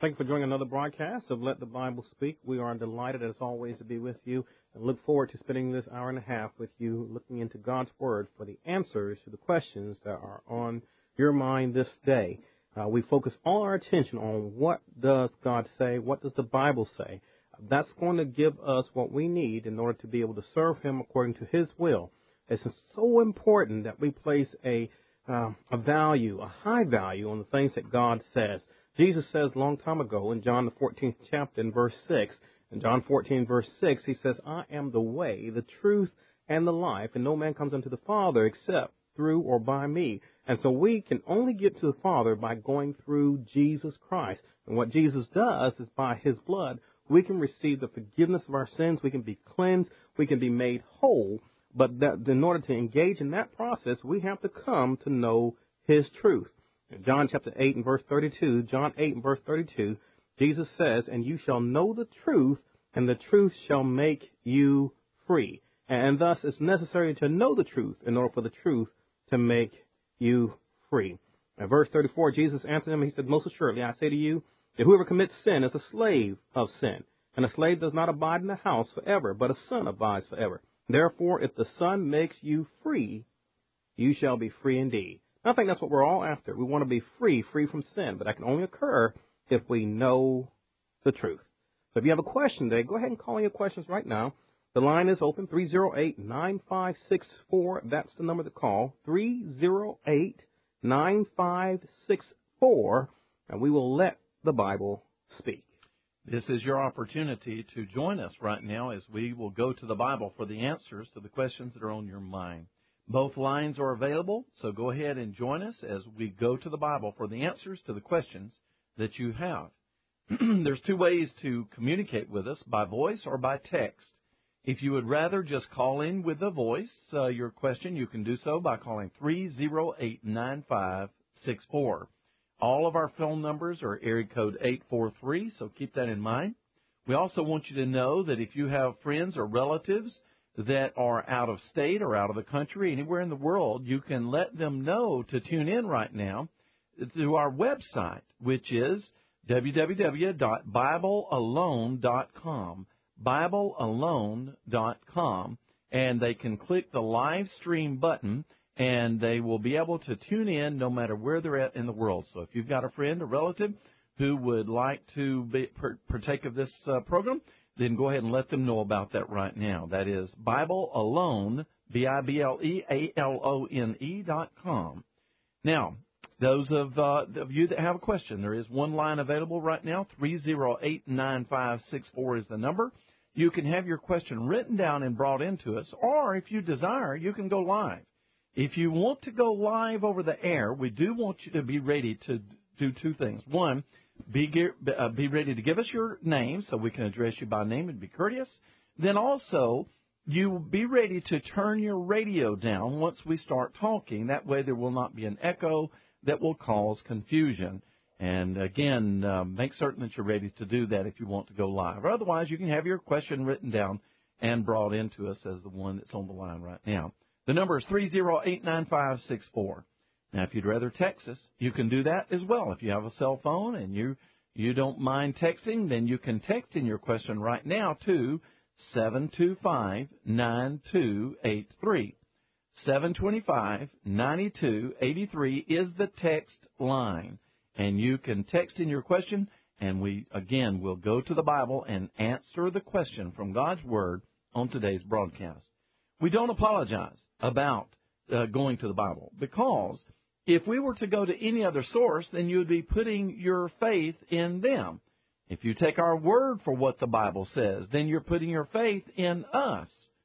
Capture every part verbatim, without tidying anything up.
Thank you for joining another broadcast of Let the Bible Speak. We are delighted, as always, to be with you and look forward to spending this hour and a half with you looking into God's Word for the answers to the questions that are on your mind this day. Uh, we focus all our attention on what does God say, what does the Bible say. That's going to give us what we need in order to be able to serve Him according to His will. It's so important that we place a, uh, a value, a high value on the things that God says. Jesus says a long time ago in John the fourteenth chapter in verse six, in John fourteen verse six, He says, I am the way, the truth, and the life, and no man comes unto the Father except through or by me. And so we can only get to the Father by going through Jesus Christ. And what Jesus does is by His blood, we can receive the forgiveness of our sins, we can be cleansed, we can be made whole. But that, in order to engage in that process, we have to come to know His truth. In John chapter eight and verse thirty-two, John eight and verse thirty-two, Jesus says, and you shall know the truth, and the truth shall make you free. And thus it's necessary to know the truth in order for the truth to make you free. In verse thirty-four, Jesus answered him, He said, most assuredly, I say to you, that whoever commits sin is a slave of sin. And a slave does not abide in the house forever, but a son abides forever. Therefore, if the Son makes you free, you shall be free indeed. I think that's what we're all after. We want to be free, free from sin. But that can only occur if we know the truth. So if you have a question today, go ahead and call in your questions right now. The line is open, three oh eight, nine five six four. That's the number to call, three oh eight, nine five six four. And we will let the Bible speak. This is your opportunity to join us right now as we will go to the Bible for the answers to the questions that are on your mind. Both lines are available, so go ahead and join us as we go to the Bible for the answers to the questions that you have. There's two ways to communicate with us, by voice or by text. If you would rather just call in with the voice, uh, your question, you can do so by calling three oh eight, nine five six four. All of our phone numbers are area code eight four three, so keep that in mind. We also want you to know that if you have friends or relatives that are out of state or out of the country, anywhere in the world, you can let them know to tune in right now to our website, which is w w w dot bible alone dot com, bible alone dot com, and they can click the live stream button, and they will be able to tune in no matter where they're at in the world. So if you've got a friend or relative who would like to be, partake of this uh, program, then go ahead and let them know about that right now. That is Bible Alone, B I B L E A L O N E dot com. Now, those of, uh, of you that have a question, there is one line available right now, three oh eight, nine five six four is the number. You can have your question written down and brought into us, or if you desire, you can go live. If you want to go live over the air, we do want you to be ready to do two things. One, Be, uh, be ready to give us your name so we can address you by name and be courteous. Then also, you be ready to turn your radio down once we start talking. That way there will not be an echo that will cause confusion. And again, uh, make certain that you're ready to do that if you want to go live. Or otherwise, you can have your question written down and brought into us as the one that's on the line right now. The number is three oh eight, nine five six four. Now, if you'd rather text us, you can do that as well. If you have a cell phone and you you don't mind texting, then you can text in your question right now to seven two five, nine two eight three. seven two five, nine two eight three is the text line. And you can text in your question, and we, again, will go to the Bible and answer the question from God's Word on today's broadcast. We don't apologize about uh, going to the Bible, because if we were to go to any other source, then you would be putting your faith in them. If you take our word for what the Bible says, then you're putting your faith in us.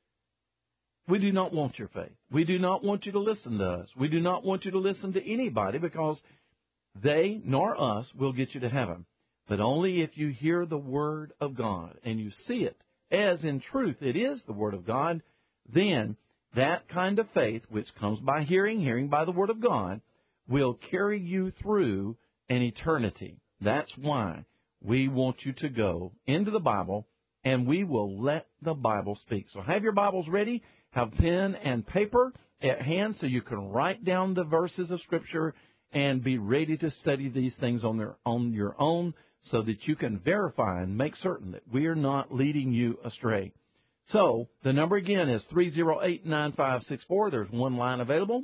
We do not want your faith. We do not want you to listen to us. We do not want you to listen to anybody, because they nor us will get you to heaven. But only if you hear the Word of God and you see it as in truth it is the Word of God, then that kind of faith, which comes by hearing, hearing by the Word of God, will carry you through an eternity. That's why we want you to go into the Bible, and we will let the Bible speak. So have your Bibles ready, have pen and paper at hand so you can write down the verses of Scripture and be ready to study these things on their on your own so that you can verify and make certain that we are not leading you astray. So the number again is three oh eight, nine five six four. There's one line available.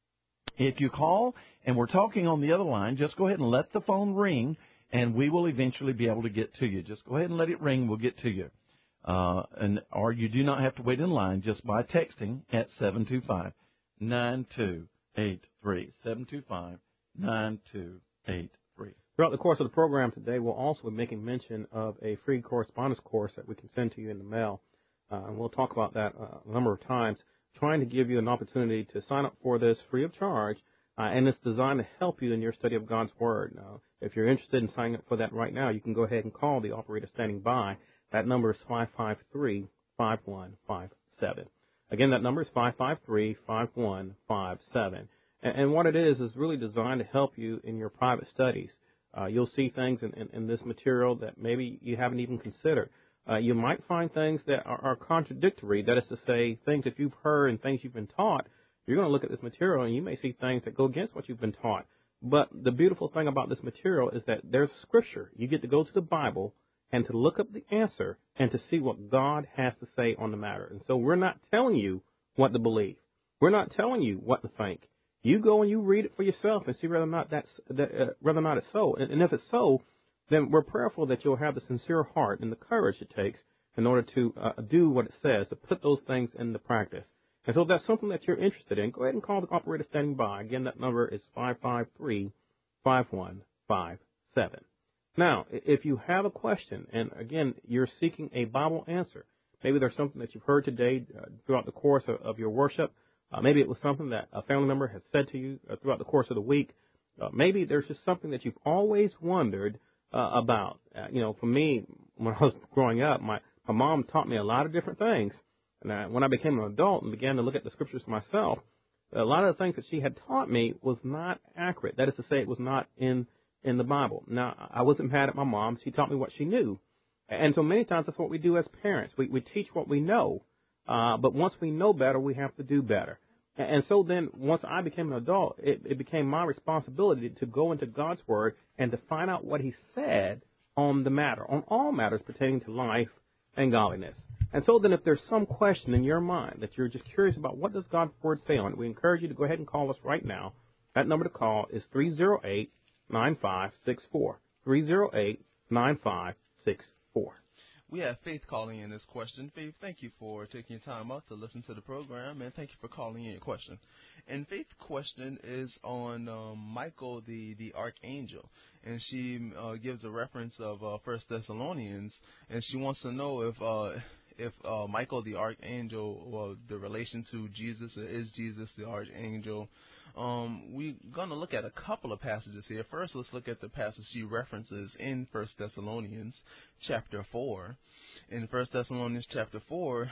If you call and we're talking on the other line, just go ahead and let the phone ring, and we will eventually be able to get to you. Just go ahead and let it ring. We'll get to you. Uh, and or you do not have to wait in line just by texting at seven two five, nine two eight three, seven two five, nine two eight three. Throughout the course of the program today, we'll also be making mention of a free correspondence course that we can send to you in the mail. Uh, and we'll talk about that uh, a number of times, trying to give you an opportunity to sign up for this free of charge. Uh, and it's designed to help you in your study of God's Word. Now, if you're interested in signing up for that right now, you can go ahead and call the operator standing by. That number is five five three, five one five seven. Again, that number is five five three, five one five seven. And, and what it is is really designed to help you in your private studies. Uh, you'll see things in, in, in this material that maybe you haven't even considered. Uh, you might find things that are, are contradictory. That is to say, things that you've heard and things you've been taught. You're going to look at this material and you may see things that go against what you've been taught. But the beautiful thing about this material is that there's scripture. You get to go to the Bible and to look up the answer and to see what God has to say on the matter. And so we're not telling you what to believe. We're not telling you what to think. You go and you read it for yourself and see whether or not that's that, uh, whether or not it's so. And, and if it's so, then we're prayerful that you'll have the sincere heart and the courage it takes in order to uh, do what it says, to put those things into practice. And so if that's something that you're interested in, go ahead and call the operator standing by. Again, that number is five five three, five one five seven. Now, if you have a question, and again, you're seeking a Bible answer, maybe there's something that you've heard today uh, throughout the course of, of your worship. Uh, maybe it was something that a family member has said to you uh, throughout the course of the week. Uh, maybe there's just something that you've always wondered uh, about. Uh, you know, for me, when I was growing up, my, my mom taught me a lot of different things. And I, when I became an adult and began to look at the scriptures myself, a lot of the things that she had taught me was not accurate. That is to say, it was not in in the Bible. Now, I wasn't mad at my mom. She taught me what she knew. And so many times that's what we do as parents. We, we teach what we know. Uh, but once we know better, we have to do better. And, and so then once I became an adult, it, it became my responsibility to go into God's Word and to find out what He said on the matter, on all matters pertaining to life and godliness. And so then if there's some question in your mind that you're just curious about what does God's Word say on it, we encourage you to go ahead and call us right now. That number to call is three oh eight, nine five six four. three oh eight, nine five six four. We have Faith calling in this question. Faith, thank you for taking your time out to listen to the program, and thank you for calling in your question. And Faith's question is on um, Michael the, the Archangel, and she uh, gives a reference of uh, First Thessalonians, and she wants to know if uh, if uh, Michael the Archangel, well, the relation to Jesus, is Jesus the Archangel. Um, we're going to look at a couple of passages here. First, let's look at the passage she references in First Thessalonians chapter four. In First Thessalonians chapter four,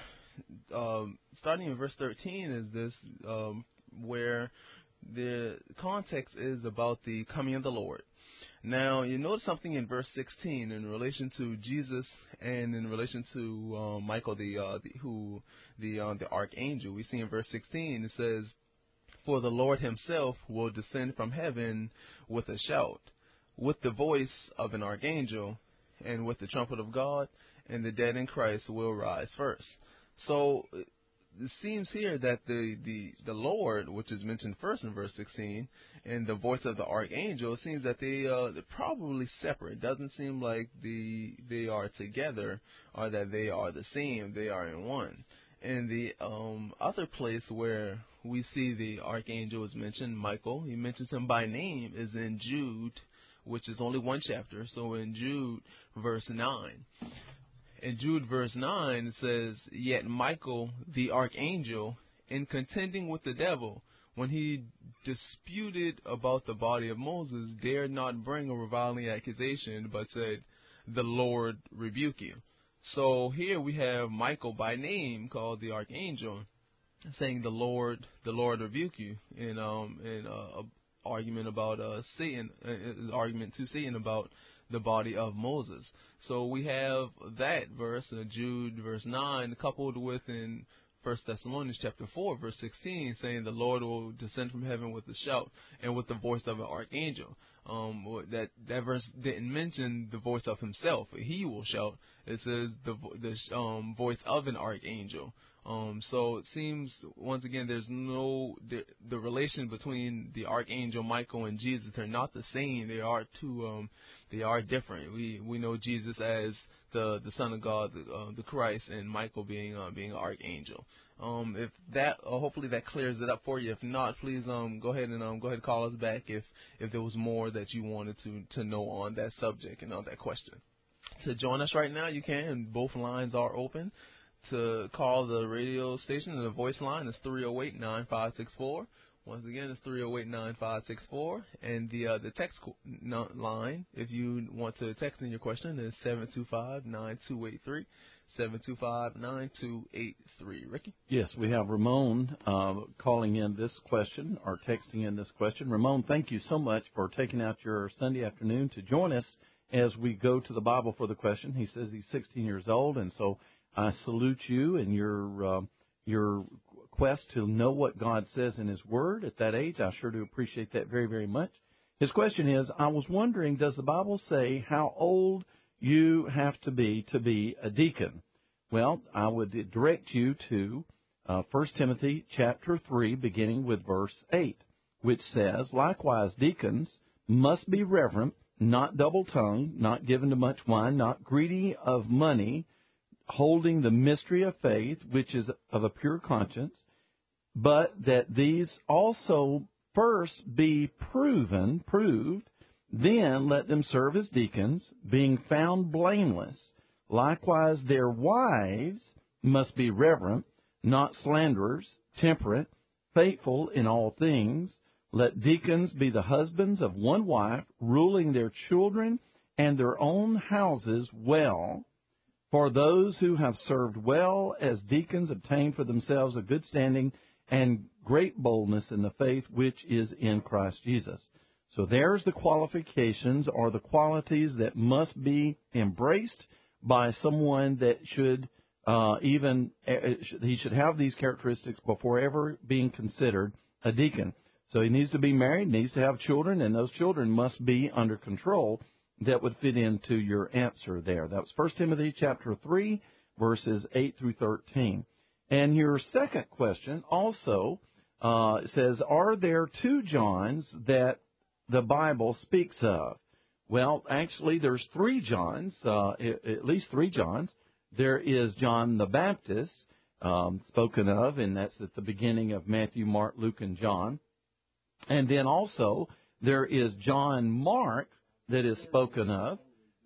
um, starting in verse thirteen is this, um, where the context is about the coming of the Lord. Now, you notice something in verse sixteen in relation to Jesus and in relation to uh, Michael, the, uh, the who the uh, the archangel. We see in verse sixteen it says, "For the Lord Himself will descend from heaven with a shout, with the voice of an archangel, and with the trumpet of God, and the dead in Christ will rise first." So it seems here that the, the, the Lord, which is mentioned first in verse sixteen, and the voice of the archangel, it seems that they, uh, they're probably separate. It doesn't seem like the, they are together or that they are the same. They are in one. And the um, other place where we see the archangel is mentioned, Michael, he mentions him by name, is in Jude, which is only one chapter. So in Jude, verse nine. In Jude, verse nine, it says, "Yet Michael, the archangel, in contending with the devil, when he disputed about the body of Moses, dared not bring a reviling accusation, but said, 'The Lord rebuke you.'" So here we have Michael by name, called the archangel, saying, "The Lord, the Lord rebuke you," in um in uh, a argument about uh Satan, uh, argument to Satan about the body of Moses. So we have that verse, uh, Jude verse nine, coupled with in First Thessalonians chapter four, verse sixteen, saying the Lord will descend from heaven with a shout and with the voice of an archangel. Um, that that verse didn't mention the voice of himself. He will shout. It says the the um, voice of an archangel. Um, so it seems, once again, there's no, the, the relation between the archangel Michael and Jesus are not the same. They are two, um, they are different. We we know Jesus as the the Son of God, the, uh, the Christ, and Michael being uh, being an archangel. Um, if that, uh, hopefully that clears it up for you. If not, please um go ahead and um go ahead and call us back if if there was more that you wanted to to know on that subject and on that question. To join us right now, you can. Both lines are open. To call the radio station, the voice line is three oh eight, nine five six four. Once again, it's three oh eight, nine five six four. And the uh, the text co- no, line, if you want to text in your question, is seven two five, nine two eight three. seven two five, nine two eight three. Ricky? Yes, we have Ramon uh, calling in this question or texting in this question. Ramon, thank you so much for taking out your Sunday afternoon to join us as we go to the Bible for the question. He says he's sixteen years old, and so I salute you and your uh, your quest to know what God says in His Word at that age. I sure do appreciate that very, very much. His question is, I was wondering, does the Bible say how old you have to be to be a deacon? Well, I would direct you to uh, First Timothy chapter three, beginning with verse eight, which says, likewise, deacons must be reverent, not double-tongued, not given to much wine, not greedy of money, holding the mystery of faith, which is of a pure conscience, but that these also first be proven, proved, then let them serve as deacons, being found blameless. Likewise, their wives must be reverent, not slanderers, temperate, faithful in all things. Let deacons be the husbands of one wife, ruling their children and their own houses well. For those who have served well as deacons obtain for themselves a good standing and great boldness in the faith which is in Christ Jesus. So there's the qualifications or the qualities that must be embraced by someone that should uh, even, uh, he should have these characteristics before ever being considered a deacon. So he needs to be married, needs to have children, and those children must be under control. That would fit into your answer there. That was First Timothy chapter three, verses eight through thirteen. And your second question also uh, says, are there two Johns that the Bible speaks of? Well, actually, there's three Johns, uh, at least three Johns. There is John the Baptist, um, spoken of, and that's at the beginning of Matthew, Mark, Luke, and John. And then also there is John Mark, that is spoken of.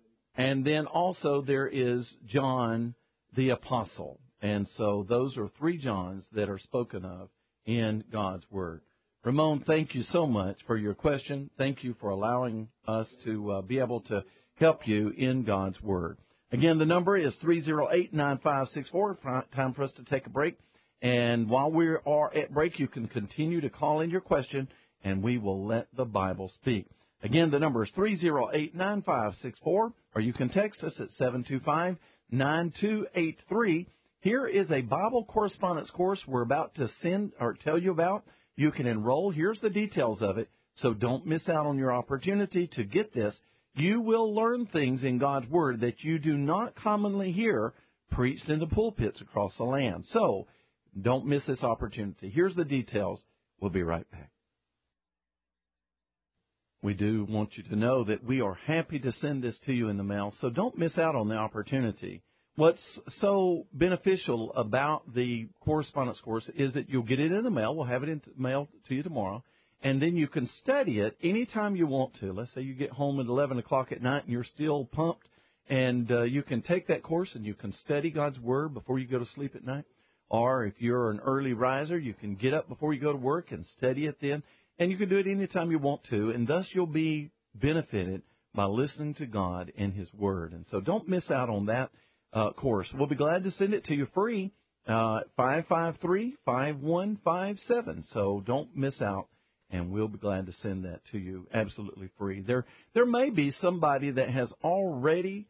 And then also there is John the Apostle. And so those are three Johns that are spoken of in God's Word. Ramon, thank you so much for your question. Thank you for allowing us to uh, be able to help you in God's Word. Again, the number is three oh eight, nine five six four. Time for us to take a break. And while we are at break, you can continue to call in your question, and we will let the Bible speak. Again, the number is three oh eight, nine five six four, or you can text us at seven two five, nine two eight three. Here is a Bible correspondence course we're about to send or tell you about. You can enroll. Here's the details of it, so don't miss out on your opportunity to get this. You will learn things in God's Word that you do not commonly hear preached in the pulpits across the land. So don't miss this opportunity. Here's the details. We'll be right back. We do want you to know that we are happy to send this to you in the mail, so don't miss out on the opportunity. What's so beneficial about the correspondence course is that you'll get it in the mail. We'll have it in the mail to you tomorrow, and then you can study it anytime you want to. Let's say you get home at eleven o'clock at night and you're still pumped, and uh, you can take that course and you can study God's Word before you go to sleep at night. Or if you're an early riser, you can get up before you go to work and study it then. And you can do it anytime you want to, and thus you'll be benefited by listening to God and His Word. And so don't miss out on that uh, course. We'll be glad to send it to you free, uh, five five three, five one five seven. So don't miss out, and we'll be glad to send that to you absolutely free. There, there may be somebody that has already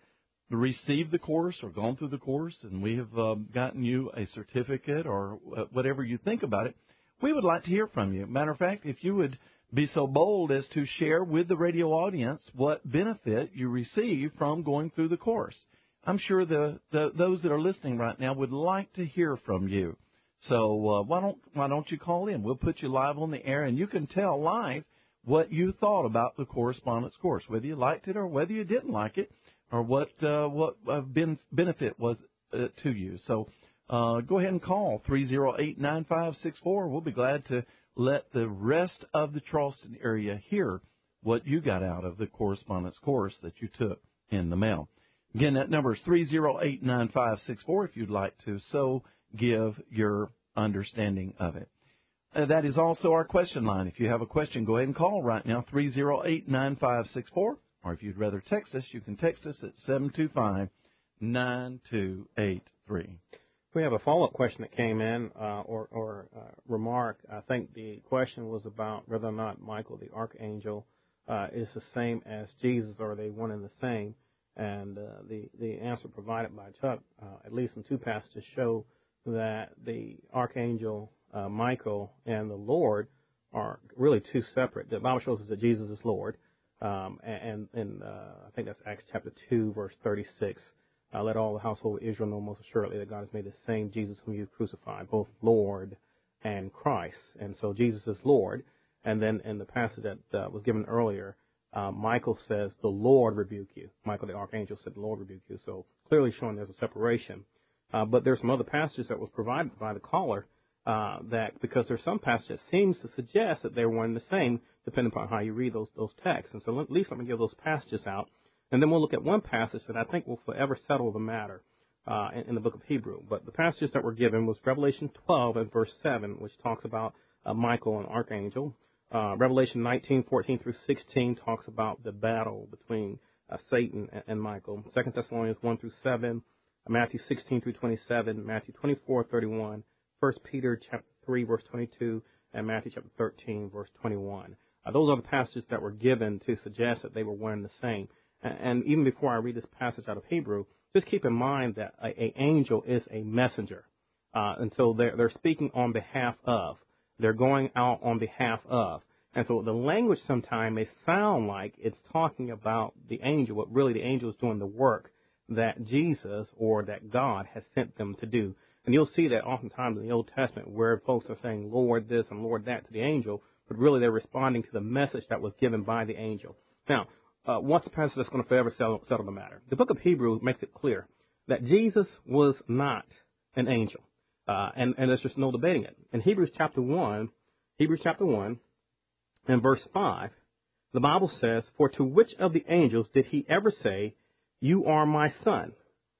received the course or gone through the course and we have um, gotten you a certificate or whatever you think about it, we would like to hear from you. Matter of fact, if you would be so bold as to share with the radio audience what benefit you receive from going through the course. I'm sure the, the those that are listening right now would like to hear from you. So uh, why don't why don't you call in? We'll put you live on the air, and you can tell live what you thought about the correspondence course, whether you liked it or whether you didn't like it, or what uh, what uh, ben- benefit was uh, to you. So uh, go ahead and call three oh eight, nine five six four. We'll be glad to let the rest of the Charleston area hear what you got out of the correspondence course that you took in the mail. Again, that number is three oh eight, nine five six four if you'd like to so give your understanding of it. Uh, that is also our question line. If you have a question, go ahead and call right now, three oh eight, nine five six four. Or if you'd rather text us, you can text us at seven two five, nine two eight three. We have a follow-up question that came in, uh, or, or uh, remark. I think the question was about whether or not Michael the Archangel uh, is the same as Jesus, or are they one and the same? And uh, the, the answer provided by Chuck, uh, at least in two passages, show that the Archangel uh, Michael and the Lord are really two separate. The Bible shows us that Jesus is Lord, um, and, and uh, I think that's Acts chapter two, verse thirty-six. Uh, let all the household of Israel know most assuredly that God has made the same Jesus whom you crucified, both Lord and Christ. And so Jesus is Lord. And then in the passage that uh, was given earlier, uh, Michael says, the Lord rebuke you. Michael the Archangel said, the Lord rebuke you. So clearly showing there's a separation. Uh, but there's some other passages that was provided by the caller uh, that, because there's some passage that seems to suggest that they're one and the same, depending upon how you read those, those texts. And so at least let me give those passages out. And then we'll look at one passage that I think will forever settle the matter uh, in, in the book of Hebrew. But the passages that were given was Revelation twelve and verse seven, which talks about uh, Michael, an archangel. Uh, Revelation nineteen, fourteen through sixteen talks about the battle between uh, Satan and, and Michael. Second Thessalonians one through seven, Matthew sixteen through twenty-seven, Matthew twenty-four, thirty-one, First Peter chapter three, verse twenty-two, and Matthew chapter thirteen, verse twenty-one. Uh, those are the passages that were given to suggest that they were one and the same. And even before I read this passage out of Hebrew, just keep in mind that an angel is a messenger. Uh, and so they're, they're speaking on behalf of. They're going out on behalf of. And so the language sometimes may sound like it's talking about the angel, but really the angel is doing the work that Jesus or that God has sent them to do. And you'll see that oftentimes in the Old Testament where folks are saying, Lord this and Lord that to the angel, but really they're responding to the message that was given by the angel. Now, Uh, what's the passage that's going to forever settle, settle the matter? The book of Hebrews makes it clear that Jesus was not an angel. Uh, and, and there's just no debating it. In Hebrews chapter one, Hebrews chapter one and verse five, the Bible says, for to which of the angels did he ever say, you are my son?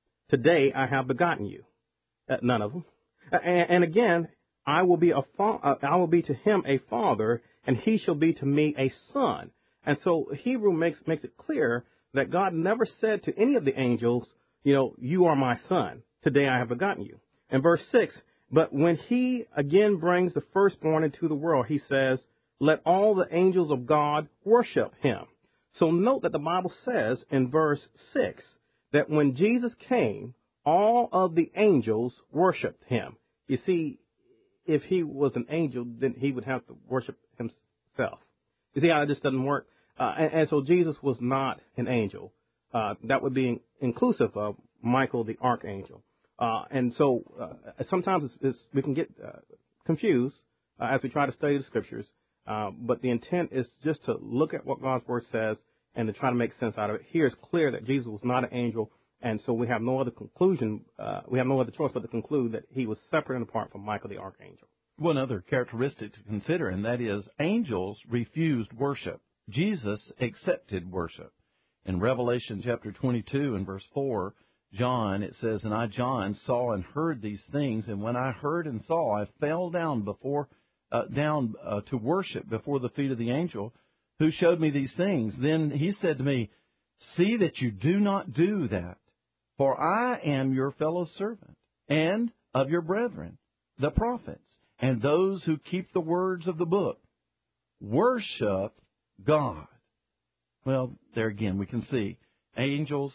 Today I have begotten you. Uh, none of them. Uh, and, and again, I will be a fa- uh, I will be to him a father, and he shall be to me a son. And so Hebrew makes makes it clear that God never said to any of the angels, you know, you are my son. Today I have begotten you. In verse six, but when he again brings the firstborn into the world, he says, let all the angels of God worship him. So note that the Bible says in verse six that when Jesus came, all of the angels worshiped him. You see, if he was an angel, then he would have to worship himself. You see how it just doesn't work? Uh, and, and so Jesus was not an angel. Uh, that would be inclusive of Michael the Archangel. Uh, and so uh, sometimes it's, it's, we can get uh, confused uh, as we try to study the Scriptures. Uh, but the intent is just to look at what God's Word says and to try to make sense out of it. Here it's clear that Jesus was not an angel, and so we have no other conclusion. Uh, we have no other choice but to conclude that he was separate and apart from Michael the Archangel. One other characteristic to consider, and that is angels refused worship. Jesus accepted worship. In Revelation chapter twenty-two and verse four, John, it says, and I, John, saw and heard these things, and when I heard and saw, I fell down before, uh, down uh, to worship before the feet of the angel who showed me these things. Then he said to me, see that you do not do that, for I am your fellow servant and of your brethren, the prophets, and those who keep the words of the book. Worship God. Well, there again, we can see angels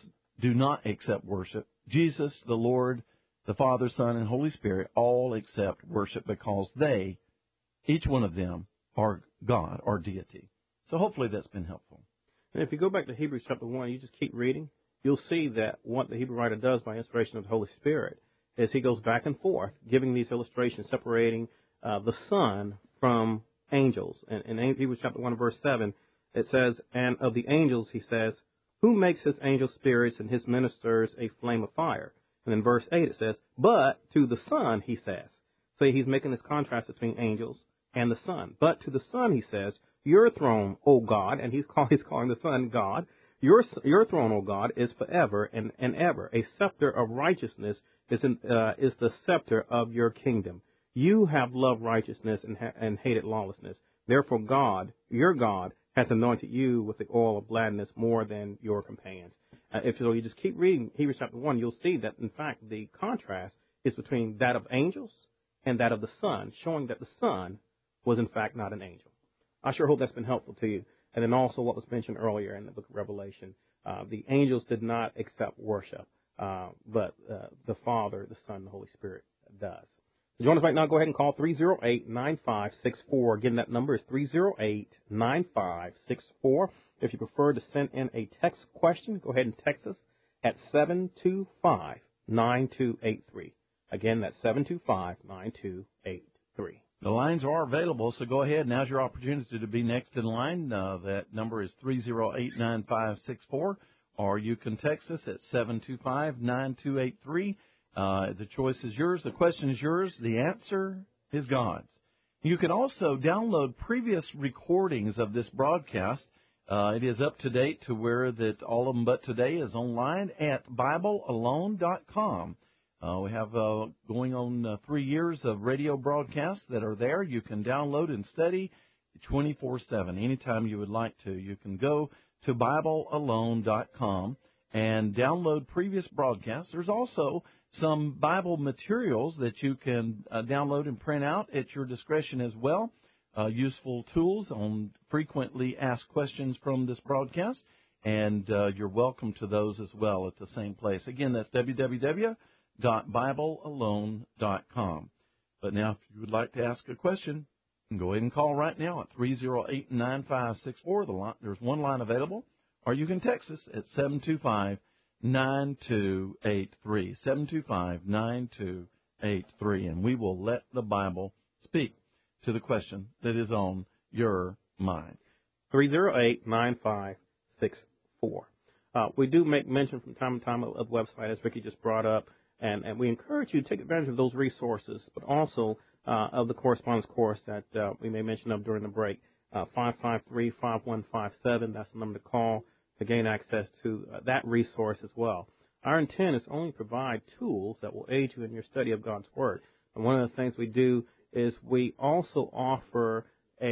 do not accept worship. Jesus, the Lord, the Father, Son, and Holy Spirit all accept worship because they, each one of them, are God, or deity. So hopefully that's been helpful. And if you go back to Hebrews chapter one, you just keep reading, you'll see that what the Hebrew writer does by inspiration of the Holy Spirit is he goes back and forth, giving these illustrations, separating uh, the Son from angels. And in Hebrews chapter one, verse seven, it says, and of the angels, he says, who makes his angel spirits and his ministers a flame of fire? And in verse eight, it says, but to the Son, he says. So he's making this contrast between angels and the Son. But to the Son, he says, your throne, O God, and he's, call, he's calling the Son God, your, your throne, O God, is forever and, and ever. A scepter of righteousness is, in, uh, is the scepter of your kingdom. You have loved righteousness and, ha- and hated lawlessness. Therefore, God, your God, has anointed you with the oil of gladness more than your companions. Uh, if so, you just keep reading Hebrews chapter one, you'll see that, in fact, the contrast is between that of angels and that of the Son, showing that the Son was, in fact, not an angel. I sure hope that's been helpful to you. And then also what was mentioned earlier in the book of Revelation, uh, the angels did not accept worship, uh, but uh, the Father, the Son, and the Holy Spirit does. So join us right now. Go ahead and call three oh eight, nine five six four. Again, that number is three oh eight, nine five six four. If you prefer to send in a text question, go ahead and text us at seven two five, nine two eight three. Again, that's seven two five, nine two eight three. The lines are available, so go ahead. Now's your opportunity to be next in line. Uh, that number is three oh eight, nine five six four, or you can text us at seven two five, nine two eight three. Uh, the choice is yours. The question is yours. The answer is God's. You can also download previous recordings of this broadcast. Uh, it is up to date to where that all of them but today is online at Bible Alone dot com. Uh, we have uh, going on uh, three years of radio broadcasts that are there. You can download and study twenty-four seven anytime you would like to. You can go to Bible Alone dot com and download previous broadcasts. There's also some Bible materials that you can uh, download and print out at your discretion as well. Uh, useful tools on frequently asked questions from this broadcast, and uh, you're welcome to those as well at the same place. Again, that's w w w dot bible alone dot com. But now, if you would like to ask a question, you can go ahead and call right now at three oh eight, nine five six four. The line, there's one line available, or you can text us at seven two five, nine two eight three, seven two five, nine two eight three, and we will let the Bible speak to the question that is on your mind. three oh eight, nine five six four. Uh, we do make mention from time to time of the website, as Ricky just brought up, and, and we encourage you to take advantage of those resources, but also uh, of the correspondence course that uh, we may mention of during the break, uh, five five three, five one five seven. That's the number to call to gain access to uh, that resource as well. Our intent is to only provide tools that will aid you in your study of God's Word. And one of the things we do is we also offer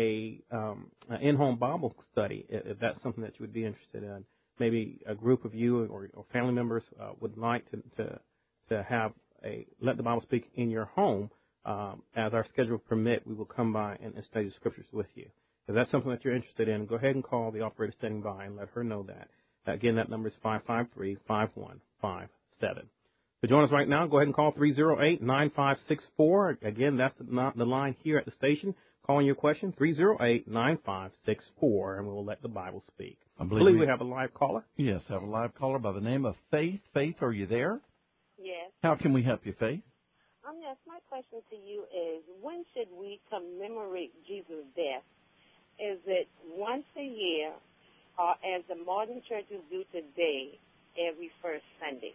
a um, an in-home Bible study, if that's something that you would be interested in. Maybe a group of you or, or family members uh, would like to, to to have a Let the Bible Speak in your home. Um, as our schedule permit, we will come by and, and study the Scriptures with you. If that's something that you're interested in, go ahead and call the operator standing by and let her know that. Again, that number is five five three, five one five seven. So join us right now. Go ahead and call three oh eight, nine five six four. Again, that's the, the line here at the station. Calling your question, three oh eight, nine five six four, and we will let the Bible speak. I believe, believe, believe we, we have a live caller. Yes, I have a live caller by the name of Faith. Faith, are you there? Yes. How can we help you, Faith? Um, yes, my question to you is, when should we commemorate Jesus' death? Is it once a year, or as the modern churches do today, every first Sunday?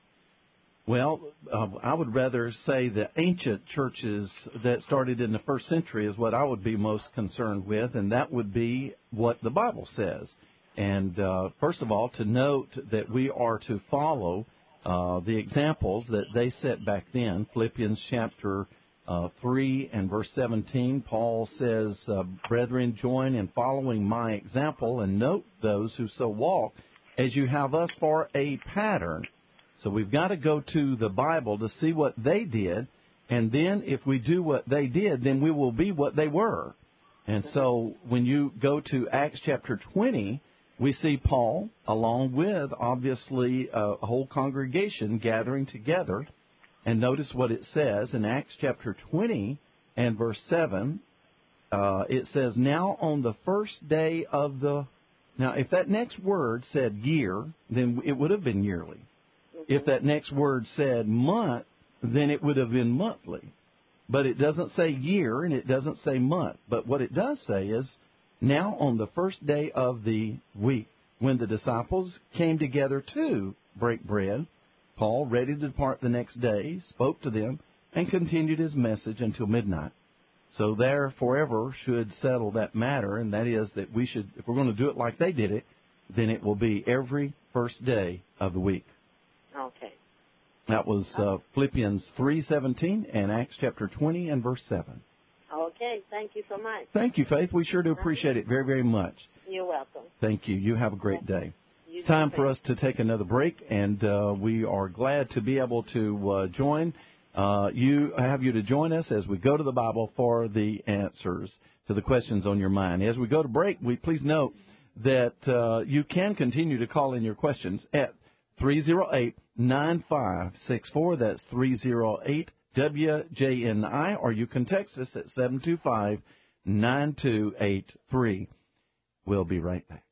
Well, uh, I would rather say the ancient churches that started in the first century is what I would be most concerned with, and that would be what the Bible says. And uh, first of all, to note that we are to follow uh, the examples that they set back then. Philippians chapter uh, three and verse seventeen, Paul says, uh, "Brethren, join in following my example, and note those who so walk, as you have us for a pattern." So we've got to go to the Bible to see what they did, and then if we do what they did, then we will be what they were. And so when you go to Acts chapter twenty, we see Paul, along with, obviously, a whole congregation gathering together. And notice what it says in Acts chapter twenty and verse seven. Uh, it says, now on the first day of the... Now, if that next word said year, then it would have been yearly. If that next word said month, then it would have been monthly. But it doesn't say year and it doesn't say month. But what it does say is, now on the first day of the week, when the disciples came together to break bread, Paul, ready to depart the next day, spoke to them and continued his message until midnight. So there forever should settle that matter, and that is that we should, if we're going to do it like they did it, then it will be every first day of the week. Okay. That was uh, Philippians three seventeen and Acts chapter twenty and verse seven. Okay, thank you so much. Thank you, Faith. We sure do appreciate it very, very much. You're welcome. Thank you. You have a great day. You It's time too. for us to take another break, and uh, we are glad to be able to uh, join uh, you, have you to join us as we go to the Bible for the answers to the questions on your mind. As we go to break, we please note that uh, you can continue to call in your questions at three oh eight, nine five six four. That's three oh eight W J N I, or you can text us at seven two five, nine two eight three. We'll be right back.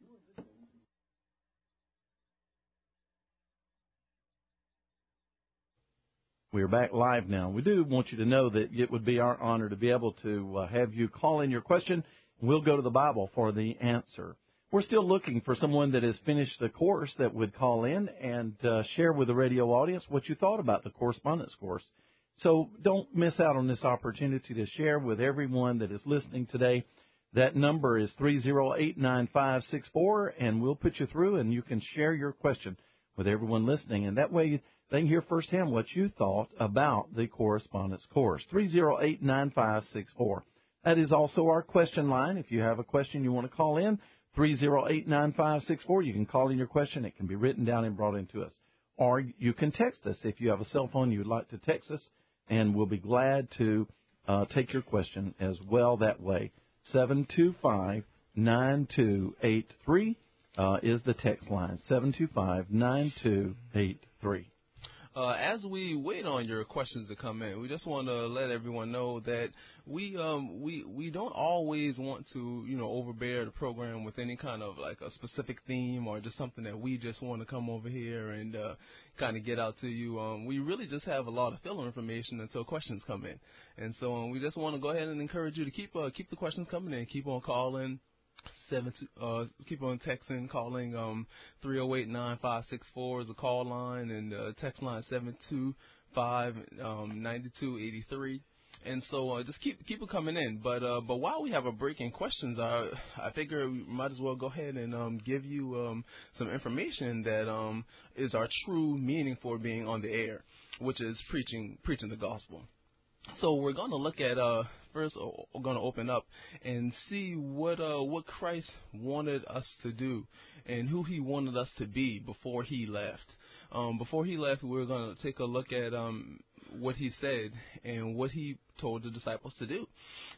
We are back live now. We do want you to know that it would be our honor to be able to uh, have you call in your question. We'll go to the Bible for the answer. We're still looking for someone that has finished the course that would call in and uh, share with the radio audience what you thought about the correspondence course. So don't miss out on this opportunity to share with everyone that is listening today. That number is three oh eight, nine five six four, and we'll put you through, and you can share your question with everyone listening. And that way they can hear firsthand what you thought about the correspondence course. three oh eight, nine five six four. That is also our question line. If you have a question you want to call in, three oh eight, nine five six four. You can call in your question. It can be written down and brought into us. Or you can text us. If you have a cell phone, you'd like to text us, and we'll be glad to uh, take your question as well that way. seven two five, nine two eight three uh, is the text line, seven two five, nine two eight three. Uh, as we wait on your questions to come in, we just want to let everyone know that we um, we we don't always want to, you know, overbear the program with any kind of like a specific theme or just something that we just want to come over here and uh, kind of get out to you. Um, we really just have a lot of filler information until questions come in, and so um, we just want to go ahead and encourage you to keep uh, keep the questions coming in, keep on calling. Seven two, uh, keep on texting, calling um three oh eight, nine five six four is a call line, and uh, text line seven two five um nine two eight three. And so uh, just keep keep it coming in. But uh, but while we have a break in questions, I I figure we might as well go ahead and um give you um some information that um is our true meaning for being on the air, which is preaching preaching the gospel. So we're going to look at, uh, first we're going to open up and see what uh, what Christ wanted us to do and who he wanted us to be before he left. Um, before he left, we're going to take a look at um, what he said and what he told the disciples to do.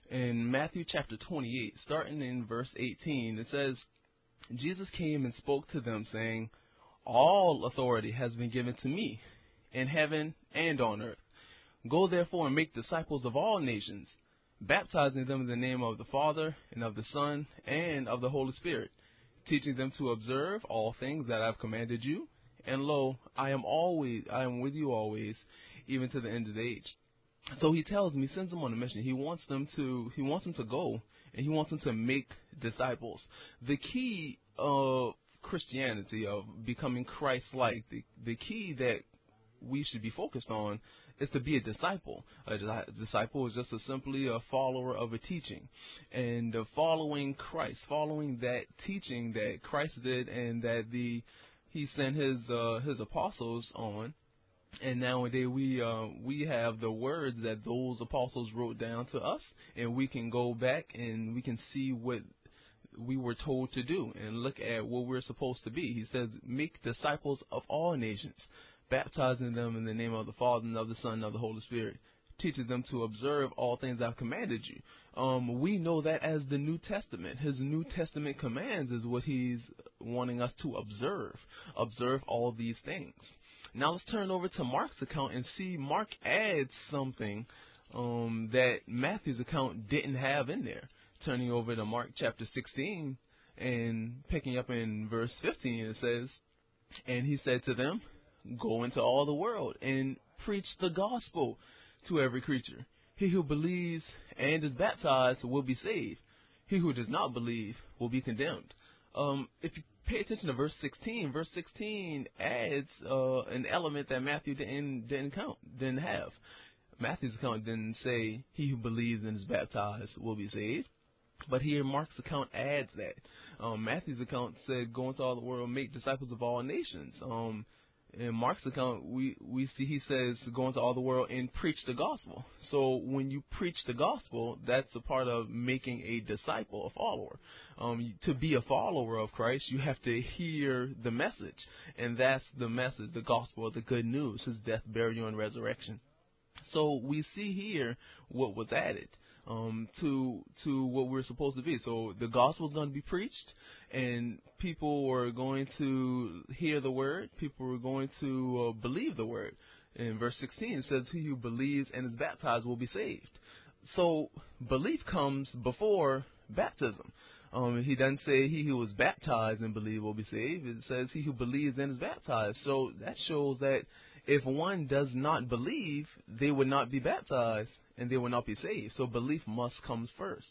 In Matthew chapter twenty-eight, starting in verse eighteen, it says, Jesus came and spoke to them, saying, all authority has been given to me in heaven and on earth. Go therefore and make disciples of all nations, baptizing them in the name of the Father and of the Son and of the Holy Spirit, teaching them to observe all things that I have commanded you. And lo, I am always, I am with you always, even to the end of the age. So he tells them, he sends them on a mission. He wants them to, he wants them to go, and he wants them to make disciples. The key of Christianity, of becoming Christ-like, the, the key that we should be focused on is to be a disciple. A disciple is just a simply a follower of a teaching. And uh, following Christ, following that teaching that Christ did and that the he sent his uh, his apostles on. And nowadays we uh, we have the words that those apostles wrote down to us, and we can go back and we can see what we were told to do and look at what we're supposed to be. He says, make disciples of all nations, baptizing them in the name of the Father and of the Son and of the Holy Spirit, teaches them to observe all things I've commanded you. Um, we know that as the New Testament. His New Testament commands is what he's wanting us to observe. Observe all these things. Now let's turn over to Mark's account and see Mark adds something um, that Matthew's account didn't have in there. Turning over to Mark chapter sixteen and picking up in verse fifteen, it says, "And he said to them, go into all the world and preach the gospel to every creature. He who believes and is baptized will be saved. He who does not believe will be condemned." Um, if you pay attention to verse sixteen, verse sixteen adds uh, an element that Matthew didn't didn't count, didn't have. Matthew's account didn't say he who believes and is baptized will be saved. But here Mark's account adds that. Um, Matthew's account said, go into all the world, make disciples of all nations. Um, in Mark's account, we, we see he says, go into all the world and preach the gospel. So when you preach the gospel, that's a part of making a disciple, a follower. Um, to be a follower of Christ, you have to hear the message. And that's the message, the gospel, the good news, his death, burial, and resurrection. So we see here what was added um, to to what we're supposed to be. So the gospel is going to be preached, and people are going to hear the word. People are going to uh, believe the word. In verse sixteen, it says, he who believes and is baptized will be saved. So belief comes before baptism. Um, he doesn't say he who is baptized and believe will be saved. It says he who believes and is baptized. So that shows that if one does not believe, they would not be baptized and they will not be saved. So belief must come first.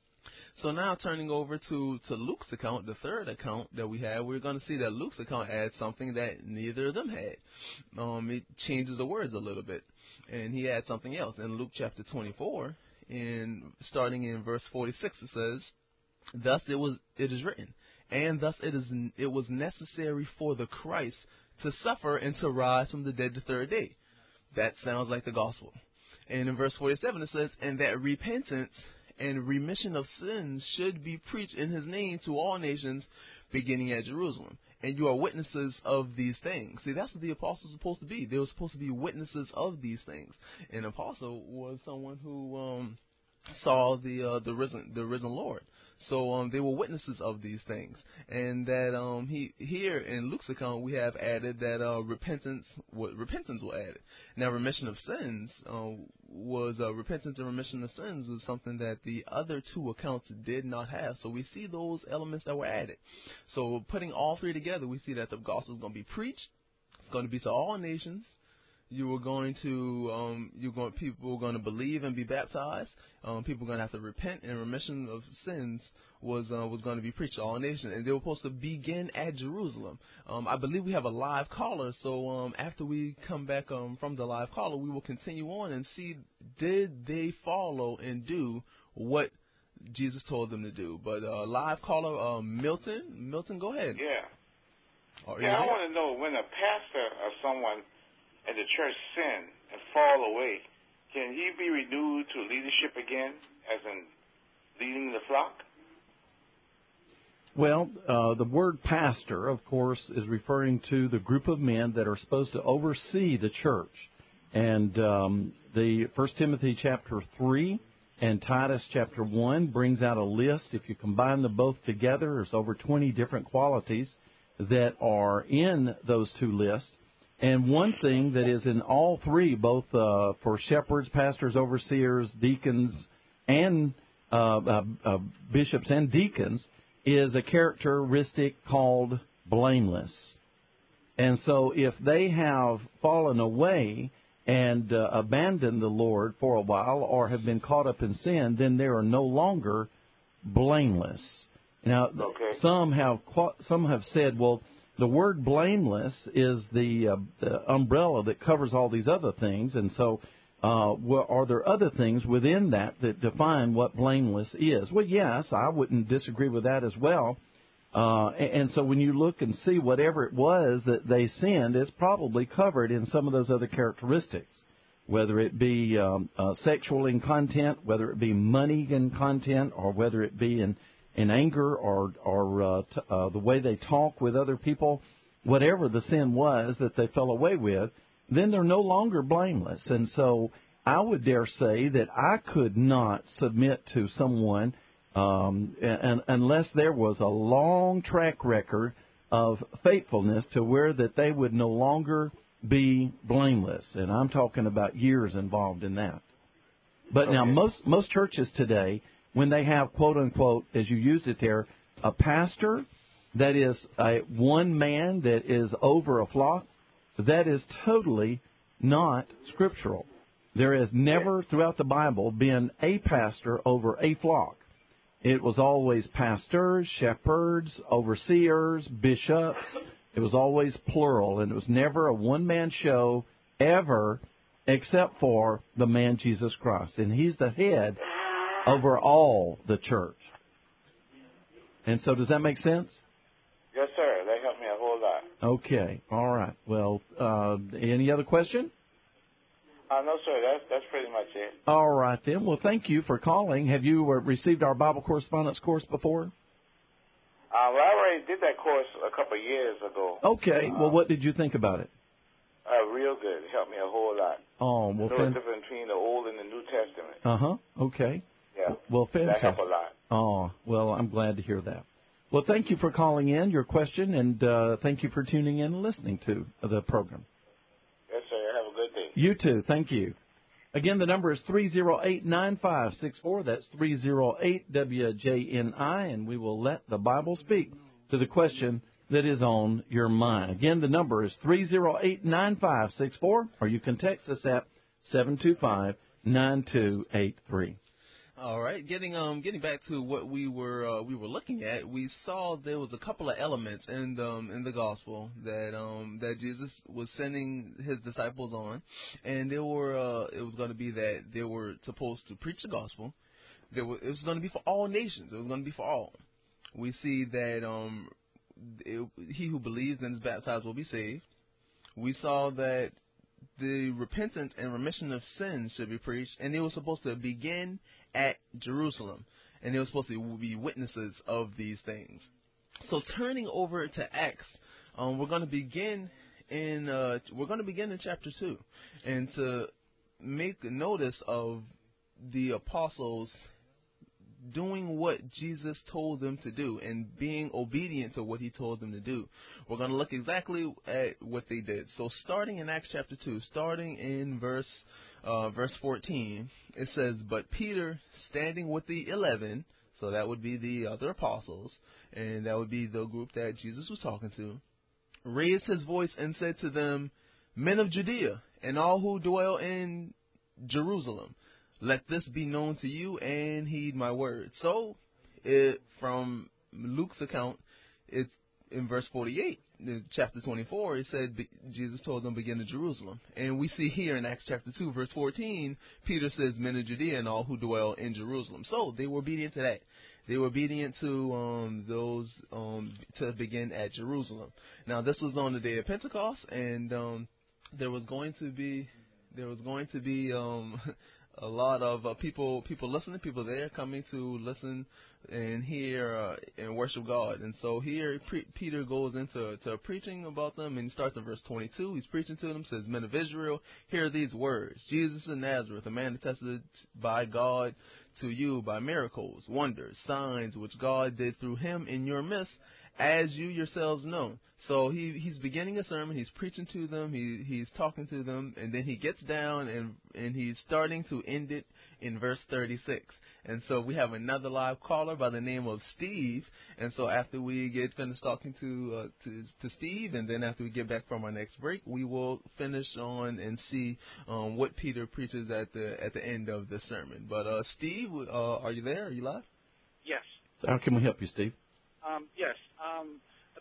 So now turning over to, to Luke's account, the third account that we have, we're going to see that Luke's account adds something that neither of them had. Um, it changes the words a little bit. And he adds something else. In Luke chapter twenty-four, in, starting in verse forty-six, it says, thus it was it is written, and thus it is it was necessary for the Christ to suffer and to rise from the dead the third day. That sounds like the gospel. And in verse forty-seven it says, and that repentance and remission of sins should be preached in his name to all nations, beginning at Jerusalem. And you are witnesses of these things. See, that's what the apostles were supposed to be. They were supposed to be witnesses of these things. An apostle was someone who um, saw the uh, the risen the risen Lord. So um, they were witnesses of these things, and that um, he here in Luke's account we have added that uh, repentance what repentance was added. Now remission of sins uh, was uh, repentance and remission of sins was something that the other two accounts did not have. So we see those elements that were added. So putting all three together, we see that the gospel is going to be preached, it's going to be to all nations. You were going to, um, you're going, people are going to believe and be baptized. Um, people are going to have to repent, and remission of sins was uh, was going to be preached to all nations. And they were supposed to begin at Jerusalem. Um, I believe we have a live caller, so um, after we come back um, from the live caller, we will continue on and see did they follow and do what Jesus told them to do. But uh, live caller, uh, Milton, Milton, go ahead. Yeah. Are yeah, I want to know when a pastor or someone at the church sin and fall away, can he be renewed to leadership again, as in leading the flock? Well, uh, the word pastor, of course, is referring to the group of men that are supposed to oversee the church. And um, the First Timothy chapter three and Titus chapter one brings out a list. If you combine them both together, there's over twenty different qualities that are in those two lists. And one thing that is in all three, both uh, for shepherds, pastors, overseers, deacons, and uh, uh, uh, bishops and deacons, is a characteristic called blameless. And so if they have fallen away and uh, abandoned the Lord for a while or have been caught up in sin, then they are no longer blameless. Now, okay. some have some have said, well, the word blameless is the, uh, the umbrella that covers all these other things, and so uh, well, are there other things within that that define what blameless is? Well, yes, I wouldn't disagree with that as well. Uh, and, and so when you look and see whatever it was that they sinned, it's probably covered in some of those other characteristics, whether it be um, uh, sexual in content, whether it be money in content, or whether it be in in anger or or uh, t- uh, the way they talk with other people, whatever the sin was that they fell away with, then they're no longer blameless. And so I would dare say that I could not submit to someone um, and, unless there was a long track record of faithfulness to where that they would no longer be blameless. And I'm talking about years involved in that. But Okay. now most most churches today, when they have, quote unquote, as you used it there, a pastor that is a one man that is over a flock, that is totally not scriptural. There has never throughout the Bible been a pastor over a flock. It was always pastors, shepherds, overseers, bishops. It was always plural, and it was never a one-man show ever except for the man Jesus Christ. And he's the head over all the church. And so does that make sense? Yes, sir. That helped me a whole lot. Okay. All right. Well, uh, any other question? Uh, no, sir. That's that's pretty much it. All right, then. Well, thank you for calling. Have you uh, received our Bible correspondence course before? Uh, well, I already did that course a couple of years ago. Okay. Well, what did you think about it? Uh, real good. It helped me a whole lot. Oh, well, know the fan- difference between the Old and the New Testament. Uh-huh. Okay. Yeah. Well, fantastic. That helped a lot. Oh, well, I'm glad to hear that. Well, thank you for calling in your question, and uh, thank you for tuning in and listening to the program. Yes, sir. Have a good day. You too. Thank you. Again, the number is three oh eight, nine five six four. That's three oh eight W J N I, and we will let the Bible speak to the question that is on your mind. Again, the number is three oh eight, nine five six four, or you can text us at seven two five, nine two eight three. All right, getting um getting back to what we were uh, we were looking at, we saw there was a couple of elements in the, um, in the gospel that um that Jesus was sending his disciples on, and there were uh, it was going to be that they were supposed to preach the gospel. There were, it was going to be for all nations. It was going to be for all. We see that um it, he who believes and is baptized will be saved. We saw that the repentance and remission of sins should be preached, and it was supposed to begin at Jerusalem, and they were supposed to be witnesses of these things. So turning over to Acts, um, we're going to begin in uh, we're going to begin in chapter two, and to make notice of the apostles doing what Jesus told them to do and being obedient to what he told them to do. We're going to look exactly at what they did. So starting in Acts chapter two, starting in verse uh, verse fourteen, it says, "But Peter, standing with the eleven," so that would be the other apostles, and that would be the group that Jesus was talking to, "raised his voice and said to them, 'Men of Judea, and all who dwell in Jerusalem, let this be known to you, and heed my word.'" So, it, from Luke's account, it's in verse forty-eight, in chapter twenty-four, it said Jesus told them begin in Jerusalem. And we see here in Acts chapter two, verse fourteen, Peter says, "Men of Judea and all who dwell in Jerusalem." So, they were obedient to that. They were obedient to um, those um, to begin at Jerusalem. Now, this was on the day of Pentecost, and um, there was going to be there was going to be um, a lot of uh, people people listening, people there coming to listen and hear uh, and worship God. And so here pre- Peter goes into to preaching about them, and he starts in verse twenty-two. He's preaching to them, says, "Men of Israel, hear these words. Jesus of Nazareth, a man attested by God to you by miracles, wonders, signs, which God did through him in your midst, as you yourselves know." So he he's beginning a sermon. He's preaching to them. He he's talking to them, and then he gets down and and he's starting to end it in verse thirty-six. And so we have another live caller by the name of Steve. And so after we get finished talking to uh, to to Steve, and then after we get back from our next break, we will finish on and see um, what Peter preaches at the at the end of the sermon. But uh, Steve, uh, are you there? Are you live? Yes. So how can we help you, Steve? Um, yes. Um,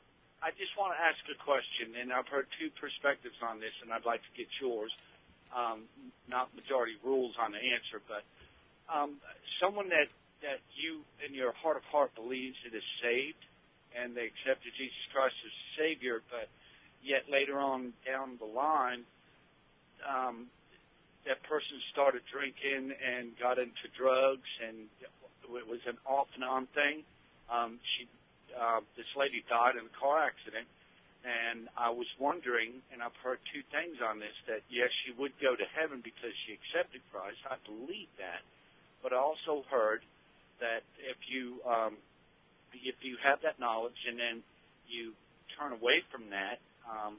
I just want to ask a question, and I've heard two perspectives on this, and I'd like to get yours. Um, not majority rules on the answer, but um, someone that, that you, in your heart of heart, believes it is saved, and they accepted Jesus Christ as Savior, but yet later on down the line, um, that person started drinking and got into drugs, and it was an off and on thing. Um, she, uh, this lady died in a car accident, And I was wondering, and I've heard two things on this, that yes, she would go to heaven because she accepted Christ. I believe that. But I also heard that if you um, if you have that knowledge and then you turn away from that, um,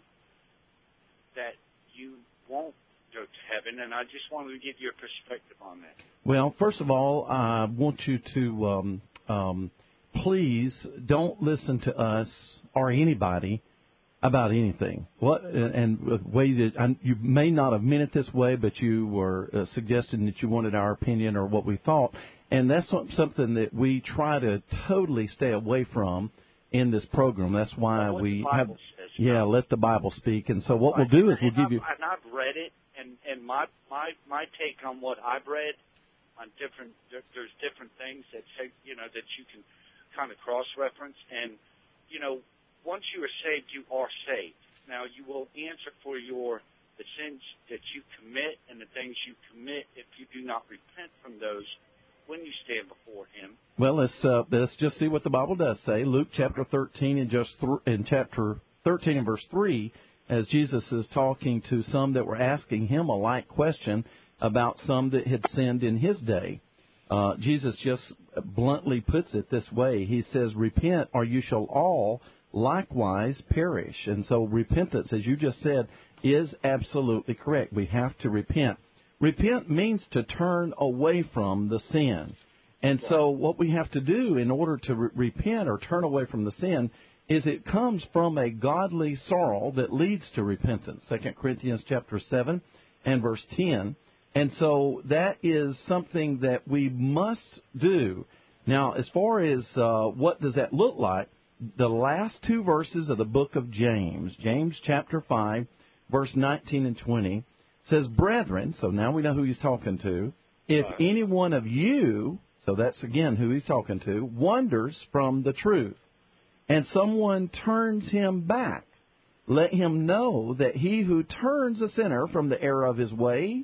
that you won't go to heaven. And I just wanted to get your perspective on that. Well, first of all, I want you to um, um, please don't listen to us or anybody about anything. What and the way that I, you may not have meant it this way, but you were uh, suggesting that you wanted our opinion or what we thought, and that's something that we try to totally stay away from in this program. That's why we have says, yeah, no. let the Bible speak. And so what right. we'll do is and we'll give I've, you. And I've read it, and and my my my take on what I've read on different there, there's different things that say you know that you can kind of cross reference, and you know. Once you are saved, you are saved. Now, you will answer for your the sins that you commit and the things you commit if you do not repent from those when you stand before Him. Well, let's uh, let's just see what the Bible does say. Luke chapter thirteen and just th- in chapter thirteen and verse three, as Jesus is talking to some that were asking Him a like question about some that had sinned in His day. Uh, Jesus just bluntly puts it this way. He says, "Repent, or you shall all likewise perish." And so repentance, as you just said, is absolutely correct. We have to repent. Repent means to turn away from the sin. And so what we have to do in order to re- repent or turn away from the sin is it comes from a godly sorrow that leads to repentance. Second Corinthians chapter seven and verse ten. And so that is something that we must do. Now, as far as uh, what does that look like, the last two verses of the book of James, James chapter five, verse nineteen and twenty, says, "Brethren," so now we know who he's talking to, "if any one of you," so that's again who he's talking to, "wanders from the truth, and someone turns him back, let him know that he who turns a sinner from the error of his way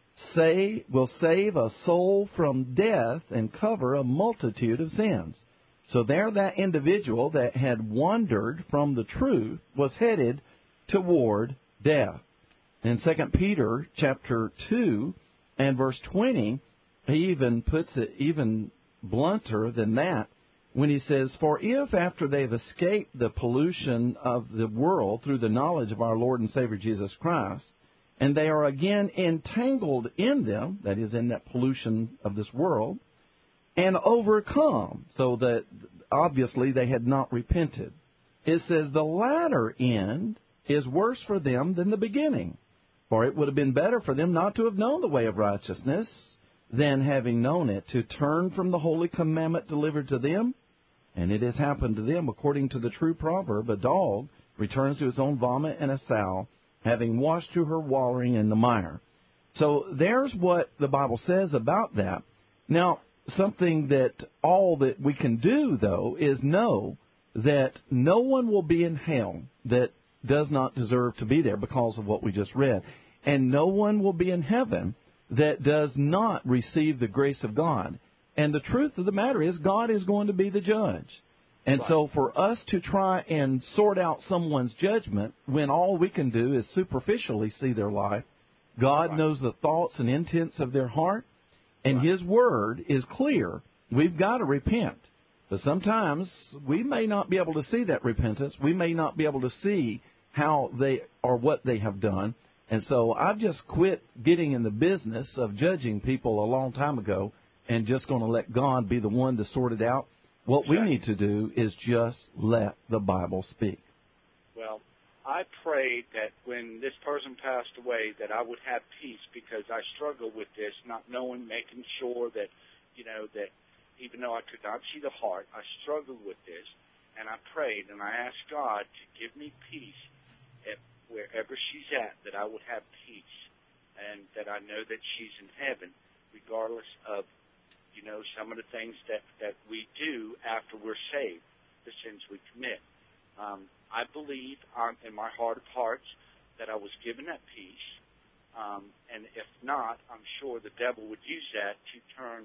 say will save a soul from death and cover a multitude of sins." So there that individual that had wandered from the truth was headed toward death. In Second Peter chapter two and verse twenty, he even puts it even blunter than that when he says, "For if after they've escaped the pollution of the world through the knowledge of our Lord and Savior Jesus Christ, and they are again entangled in them," that is, in that pollution of this world, "and overcome," so that obviously they had not repented. It says the latter end is worse for them than the beginning. For it would have been better for them not to have known the way of righteousness than, having known it, to turn from the holy commandment delivered to them. And it has happened to them according to the true proverb, "A dog returns to his own vomit, and a sow, having washed through her wallowing in the mire." So there's what the Bible says about that. Now, something that all that we can do, though, is know that no one will be in hell that does not deserve to be there because of what we just read. And no one will be in heaven that does not receive the grace of God. And the truth of the matter is God is going to be the judge. And right. So for us to try and sort out someone's judgment when all we can do is superficially see their life, God right. knows the thoughts and intents of their heart. And His Word is clear. We've got to repent. But sometimes we may not be able to see that repentance. We may not be able to see how they or what they have done. And so I've just quit getting in the business of judging people a long time ago and just going to let God be the one to sort it out. What we need to do is just let the Bible speak. Well, I prayed that when this person passed away that I would have peace, because I struggle with this, not knowing, making sure that, you know, that even though I could not see the heart, I struggled with this. And I prayed and I asked God to give me peace at wherever she's at, that I would have peace, and that I know that she's in heaven regardless of, you know, some of the things that, that we do after we're saved, the sins we commit. Um, I believe um, in my heart of hearts that I was given that peace, um, and if not, I'm sure the devil would use that to turn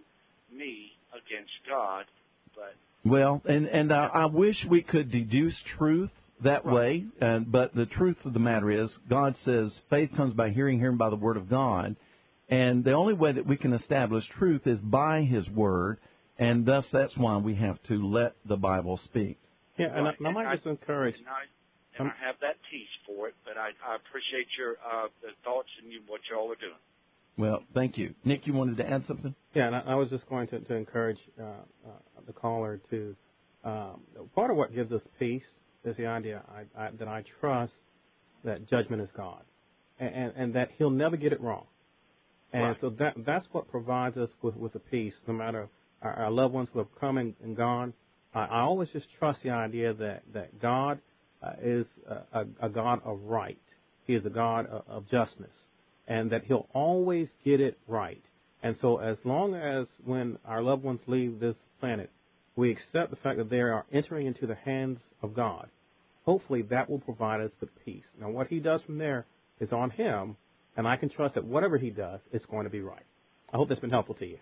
me against God. But well, and and uh, I wish we could deduce truth that Right. way. And, but the truth of the matter is, God says faith comes by hearing, hearing by the Word of God. And the only way that we can establish truth is by His Word. And thus, that's why we have to let the Bible speak. Yeah, and, Right. I, and I might and just encourage. And I, and I have that tease for it, but I, I appreciate your uh, the thoughts and you, what y'all are doing. Well, thank you. Nick, you wanted to add something? Yeah, and I, I was just going to, to encourage uh, uh, the caller to, um, part of what gives us peace is the idea I, I, that I trust that judgment is God, and, and, and that He'll never get it wrong. And Right. so that that's what provides us with, with a peace, no matter our, our loved ones who have come and, and gone. I, I always just trust the idea that, that God uh, is a, a, a God of right. He is a God of, of justness, and that He'll always get it right. And so as long as when our loved ones leave this planet, we accept the fact that they are entering into the hands of God, hopefully that will provide us with peace. Now, what He does from there is on Him, and I can trust that whatever He does, it's going to be right. I hope that's been helpful to you.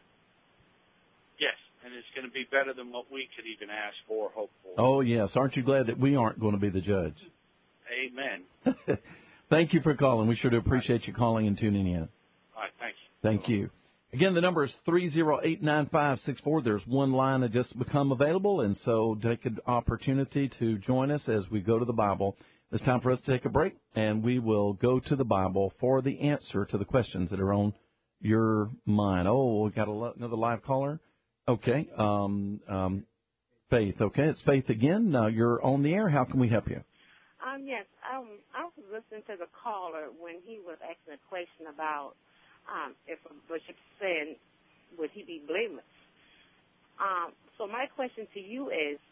Yes, and it's going to be better than what we could even ask for or hope for. Oh, yes. Aren't you glad that we aren't going to be the judge? Amen. Thank you for calling. We sure do appreciate you calling and tuning in. All right, thank you. Thank you. Again, the number is three zero eight, nine five six four. There's one line that just become available, and so take an opportunity to join us as we go to the Bible. It's time for us to take a break, and we will go to the Bible for the answer to the questions that are on your mind. Oh, we got a, another live caller? Okay. Um, um, Faith. Okay, it's Faith again. Uh, you're on the air. How can we help you? Um, yes, um, I was listening to the caller when he was asking a question about um, if a bishop sinned, would he be blameless? Um, so my question to you is,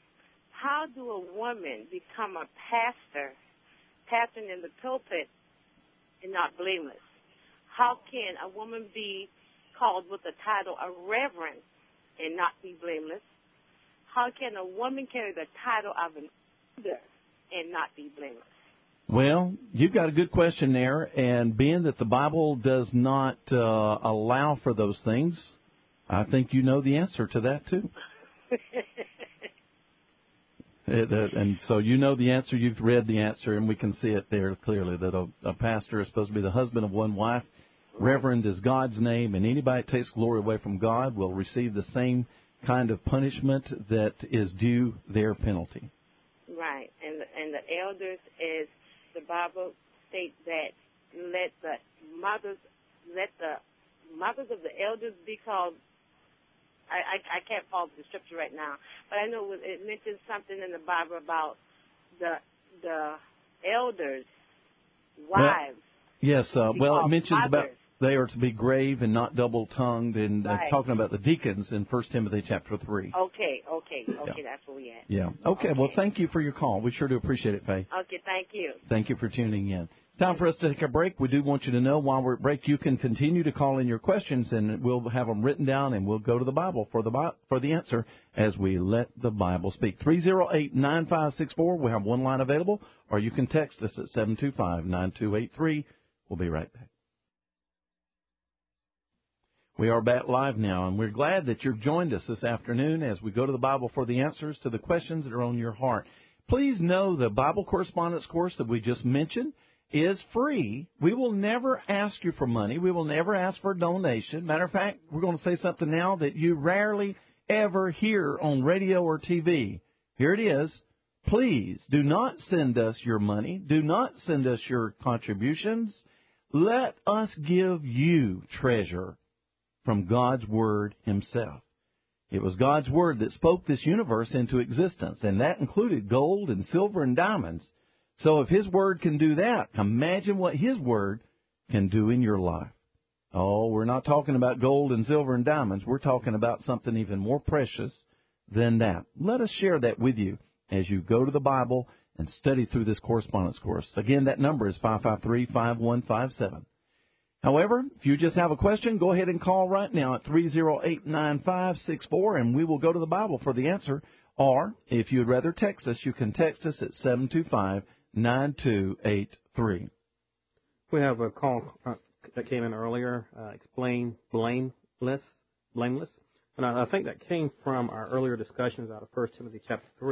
how do a woman become a pastor, pastoring in the pulpit, and not blameless? How can a woman be called with the title of reverend and not be blameless? How can a woman carry the title of an elder and not be blameless? Well, you've got a good question there, and being that the Bible does not uh, allow for those things, I think you know the answer to that, too. It, uh, and so you know the answer, you've read the answer, and we can see it there clearly, that a, a pastor is supposed to be the husband of one wife. Reverend is God's name, and anybody that takes glory away from God will receive the same kind of punishment that is due their penalty. Right, and the, and the elders, is the Bible states that let the mothers, let the mothers of the elders be called. I, I, I can't follow the scripture right now, but I know it mentions something in the Bible about the the elders' wives. Well, yes, uh, well, it mentions mothers. about they are to be grave and not double-tongued, and Right. uh, talking about the deacons in First Timothy chapter three. Okay, okay, okay, Yeah. that's where we at. Yeah. Okay, Okay. well, thank you for your call. We sure do appreciate it, Faye. Okay, thank you. Thank you for tuning in. It's time for us to take a break. We do want you to know while we're at break, you can continue to call in your questions, and we'll have them written down, and we'll go to the Bible for the Bi- for the answer as we let the Bible speak. three zero eight, nine five six four. We have one line available, or you can text us at seven two five, nine two eight three. We'll be right back. We are back live now, and we're glad that you've joined us this afternoon as we go to the Bible for the answers to the questions that are on your heart. Please know the Bible correspondence course that we just mentioned is free. We will never ask you for money. We will never ask for a donation. Matter of fact, we're going to say something now that you rarely ever hear on radio or T V. Here it is. Please do not send us your money. Do not send us your contributions. Let us give you treasure from God's Word Himself. It was God's Word that spoke this universe into existence, and that included gold and silver and diamonds. So if His Word can do that, imagine what His Word can do in your life. Oh, we're not talking about gold and silver and diamonds. We're talking about something even more precious than that. Let us share that with you as you go to the Bible and study through this correspondence course. Again, that number is five five three, five one five seven. However, if you just have a question, go ahead and call right now at three zero eight, nine five six four, and we will go to the Bible for the answer. Or, if you'd rather text us, you can text us at seven two five, nine two eight three. We have a call uh, that came in earlier, uh, explain blameless, blameless. And I, I think that came from our earlier discussions out of First Timothy chapter three.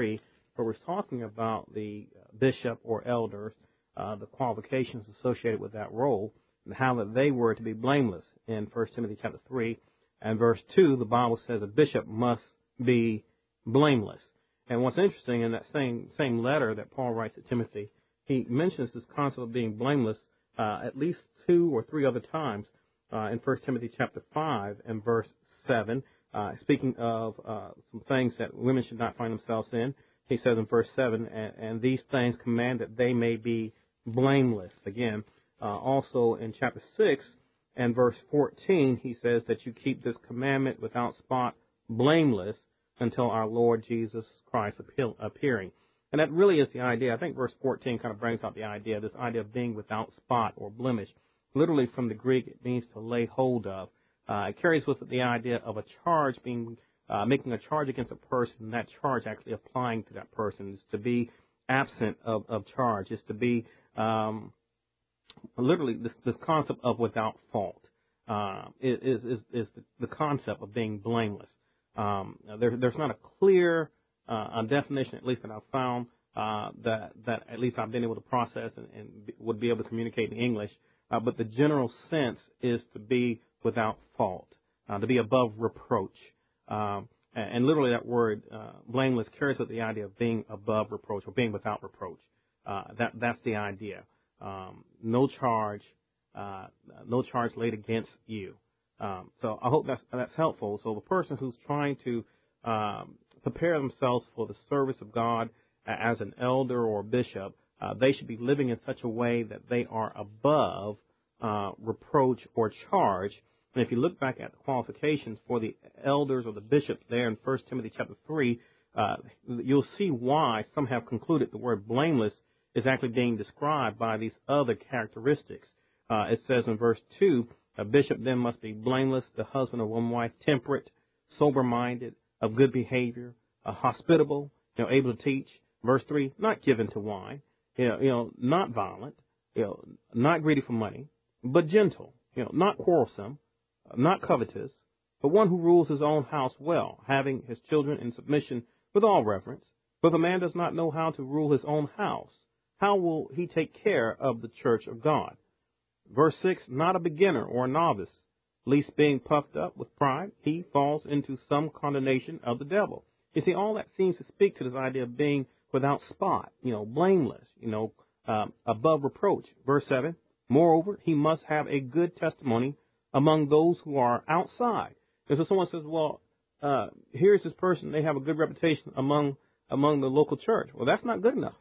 where we're talking about the bishop or elders, uh, the qualifications associated with that role, and how that they were to be blameless. In First Timothy chapter three and verse two, the Bible says a bishop must be blameless. And what's interesting, in that same same letter that Paul writes to Timothy, he mentions this concept of being blameless uh, at least two or three other times uh, in First Timothy chapter five and verse seven. Uh, speaking of uh, some things that women should not find themselves in, he says in verse seven, and, and these things command that they may be blameless. Again, uh, also in chapter six and verse fourteen, he says that you keep this commandment without spot, blameless, until our Lord Jesus Christ appearing. And that really is the idea. I think verse fourteen kind of brings out the idea, this idea of being without spot or blemish. Literally from the Greek, it means to lay hold of. Uh, it carries with it the idea of a charge being, uh, making a charge against a person, and that charge actually applying to that person. Is to be absent of, of charge. It's to be um, literally this, this concept of without fault uh, is, is, is the, the concept of being blameless. Um, there, there's not a clear uh, a definition, at least that I've found, uh, that, that at least I've been able to process and, and would be able to communicate in English. Uh, but the general sense is to be without fault, uh, to be above reproach. Um, and, and literally that word, uh, blameless, carries with the idea of being above reproach or being without reproach. Uh, that, that's the idea. Um, no charge, uh, no charge laid against you. Um, so I hope that's, that's helpful. So the person who's trying to um, prepare themselves for the service of God as an elder or bishop, uh, they should be living in such a way that they are above uh, reproach or charge. And if you look back at the qualifications for the elders or the bishops there in First Timothy chapter three, uh, you'll see why some have concluded the word blameless is actually being described by these other characteristics. Uh, it says in verse two, a bishop then must be blameless, the husband of one wife, temperate, sober-minded, of good behavior, uh, hospitable, you know, able to teach. Verse three, not given to wine, you know, you know, not violent, you know, not greedy for money, but gentle, you know, not quarrelsome, not covetous, but one who rules his own house well, having his children in submission with all reverence. For if a man does not know how to rule his own house, how will he take care of the church of God? Verse six, not a beginner or a novice, lest being puffed up with pride, he falls into some condemnation of the devil. You see, all that seems to speak to this idea of being without spot, you know, blameless, you know, um, above reproach. Verse seven, moreover, he must have a good testimony among those who are outside. And so someone says, well, uh, here's this person, they have a good reputation among among the local church. Well, that's not good enough.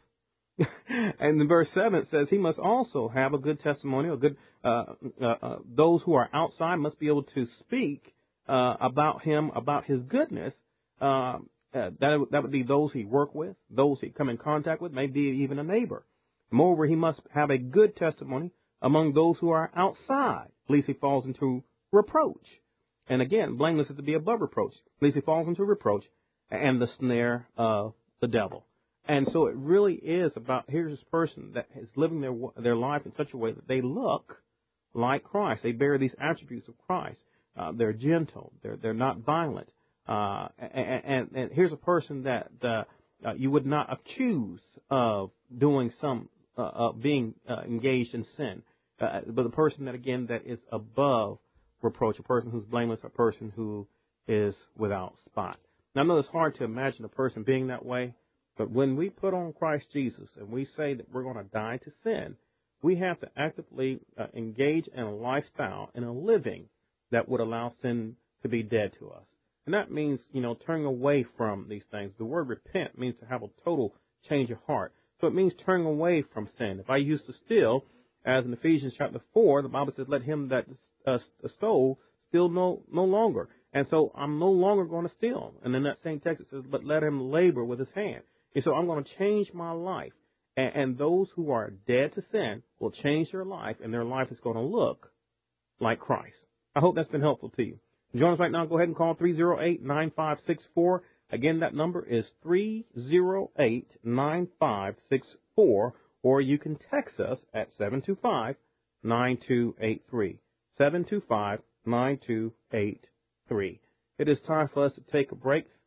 And in verse seven, it says he must also have a good testimony, a good, uh, uh, uh, those who are outside must be able to speak uh, about him, about his goodness. Uh, uh, that, that would be those he work with, those he come in contact with, maybe even a neighbor. Moreover, he must have a good testimony among those who are outside, lest he falls into reproach. And again, blameless is to be above reproach, lest he falls into reproach and the snare of the devil. And so it really is about, here's this person that is living their their life in such a way that they look like Christ. They bear these attributes of Christ. Uh, they're gentle. They're they're not violent. Uh, and, and, and here's a person that uh, uh, you would not accuse of doing some, uh, uh, being uh, engaged in sin. Uh, but a person that, again, that is above reproach, a person who's blameless, a person who is without spot. Now, I know it's hard to imagine a person being that way. But when we put on Christ Jesus and we say that we're going to die to sin, we have to actively uh, engage in a lifestyle, in a living that would allow sin to be dead to us. And that means, you know, turning away from these things. The word repent means to have a total change of heart. So it means turning away from sin. If I used to steal, as in Ephesians chapter four, the Bible says, let him that uh, stole steal no, no longer. And so I'm no longer going to steal. And in that same text it says, but let him labor with his hand. And so I'm going to change my life. And, and those who are dead to sin will change their life, and their life is going to look like Christ. I hope that's been helpful to you. Join us right now. Go ahead and call three oh eight, nine five six four. Again, that number is three oh eight, nine five six four, or you can text us at seven two five, nine two eight three. seven two five, nine two eight three. It is time for us to take a break.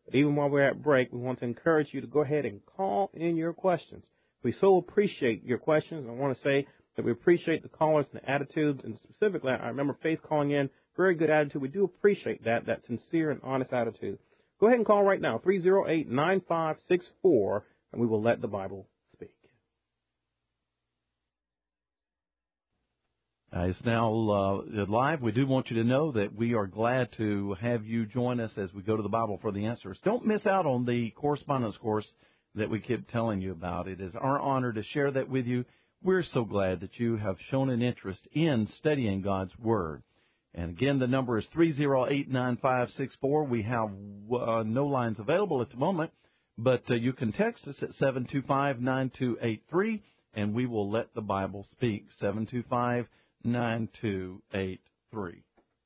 But even while we're at break, we want to encourage you to go ahead and call in your questions. We so appreciate your questions. I want to say that we appreciate the callers and the attitudes, and specifically, I remember Faith calling in, very good attitude. We do appreciate that, that sincere and honest attitude. Go ahead and call right now, three oh eight, nine five six four, and we will let the Bible speak. Uh, it's now uh, live. We do want you to know that we are glad to have you join us as we go to the Bible for the answers. Don't miss out on the correspondence course that we keep telling you about. It is our honor to share that with you. We're so glad that you have shown an interest in studying God's Word. And again, the number is three oh eight, nine five six four. We have uh, no lines available at the moment, but uh, you can text us at seven two five, nine two eight three, and we will let the Bible speak, seven two five, nine two eight three.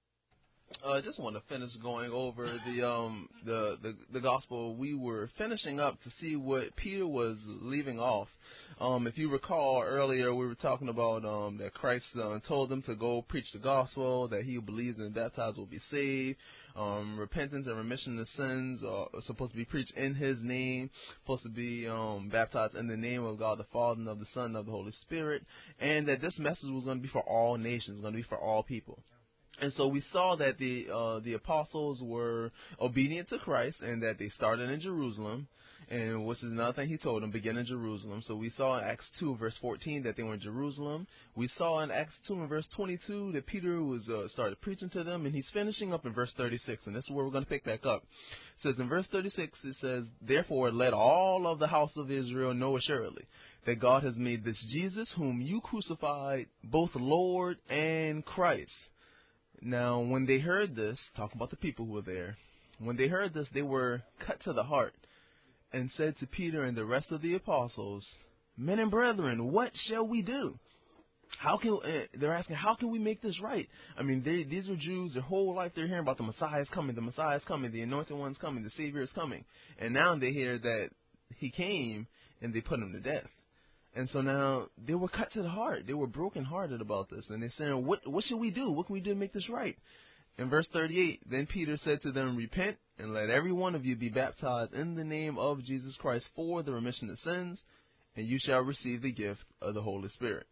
I uh, just want to finish going over the um the, the the gospel. We were finishing up to see what Peter was leaving off. Um, if you recall earlier, we were talking about um that Christ uh, told them to go preach the gospel, that he who believes and baptized will be saved. Um, repentance and remission of sins are supposed to be preached in his name, supposed to be um, baptized in the name of God the Father and of the Son and of the Holy Spirit, and that this message was going to be for all nations, going to be for all people. And so we saw that the uh, the apostles were obedient to Christ, and that they started in Jerusalem, and which is another thing he told them, begin in Jerusalem. So we saw in Acts two, verse fourteen, that they were in Jerusalem. We saw in Acts two, and verse twenty-two, that Peter was uh, started preaching to them, and he's finishing up in verse thirty-six, and this is where we're going to pick back up. It says in verse thirty-six, it says, therefore let all of the house of Israel know assuredly that God has made this Jesus, whom you crucified, both Lord and Christ. Now, when they heard this, talking about the people who were there, when they heard this, they were cut to the heart and said to Peter and the rest of the apostles, men and brethren, what shall we do? How can uh, they're asking, how can we make this right? I mean, they, these are Jews. Their whole life they're hearing about the Messiah is coming, the Messiah is coming, the Anointed One's coming, the Savior is coming. And now they hear that he came and they put him to death. And so now they were cut to the heart. They were brokenhearted about this. And they're saying, what, what should we do? What can we do to make this right? In verse thirty-eight, then Peter said to them, repent and let every one of you be baptized in the name of Jesus Christ for the remission of sins, and you shall receive the gift of the Holy Spirit.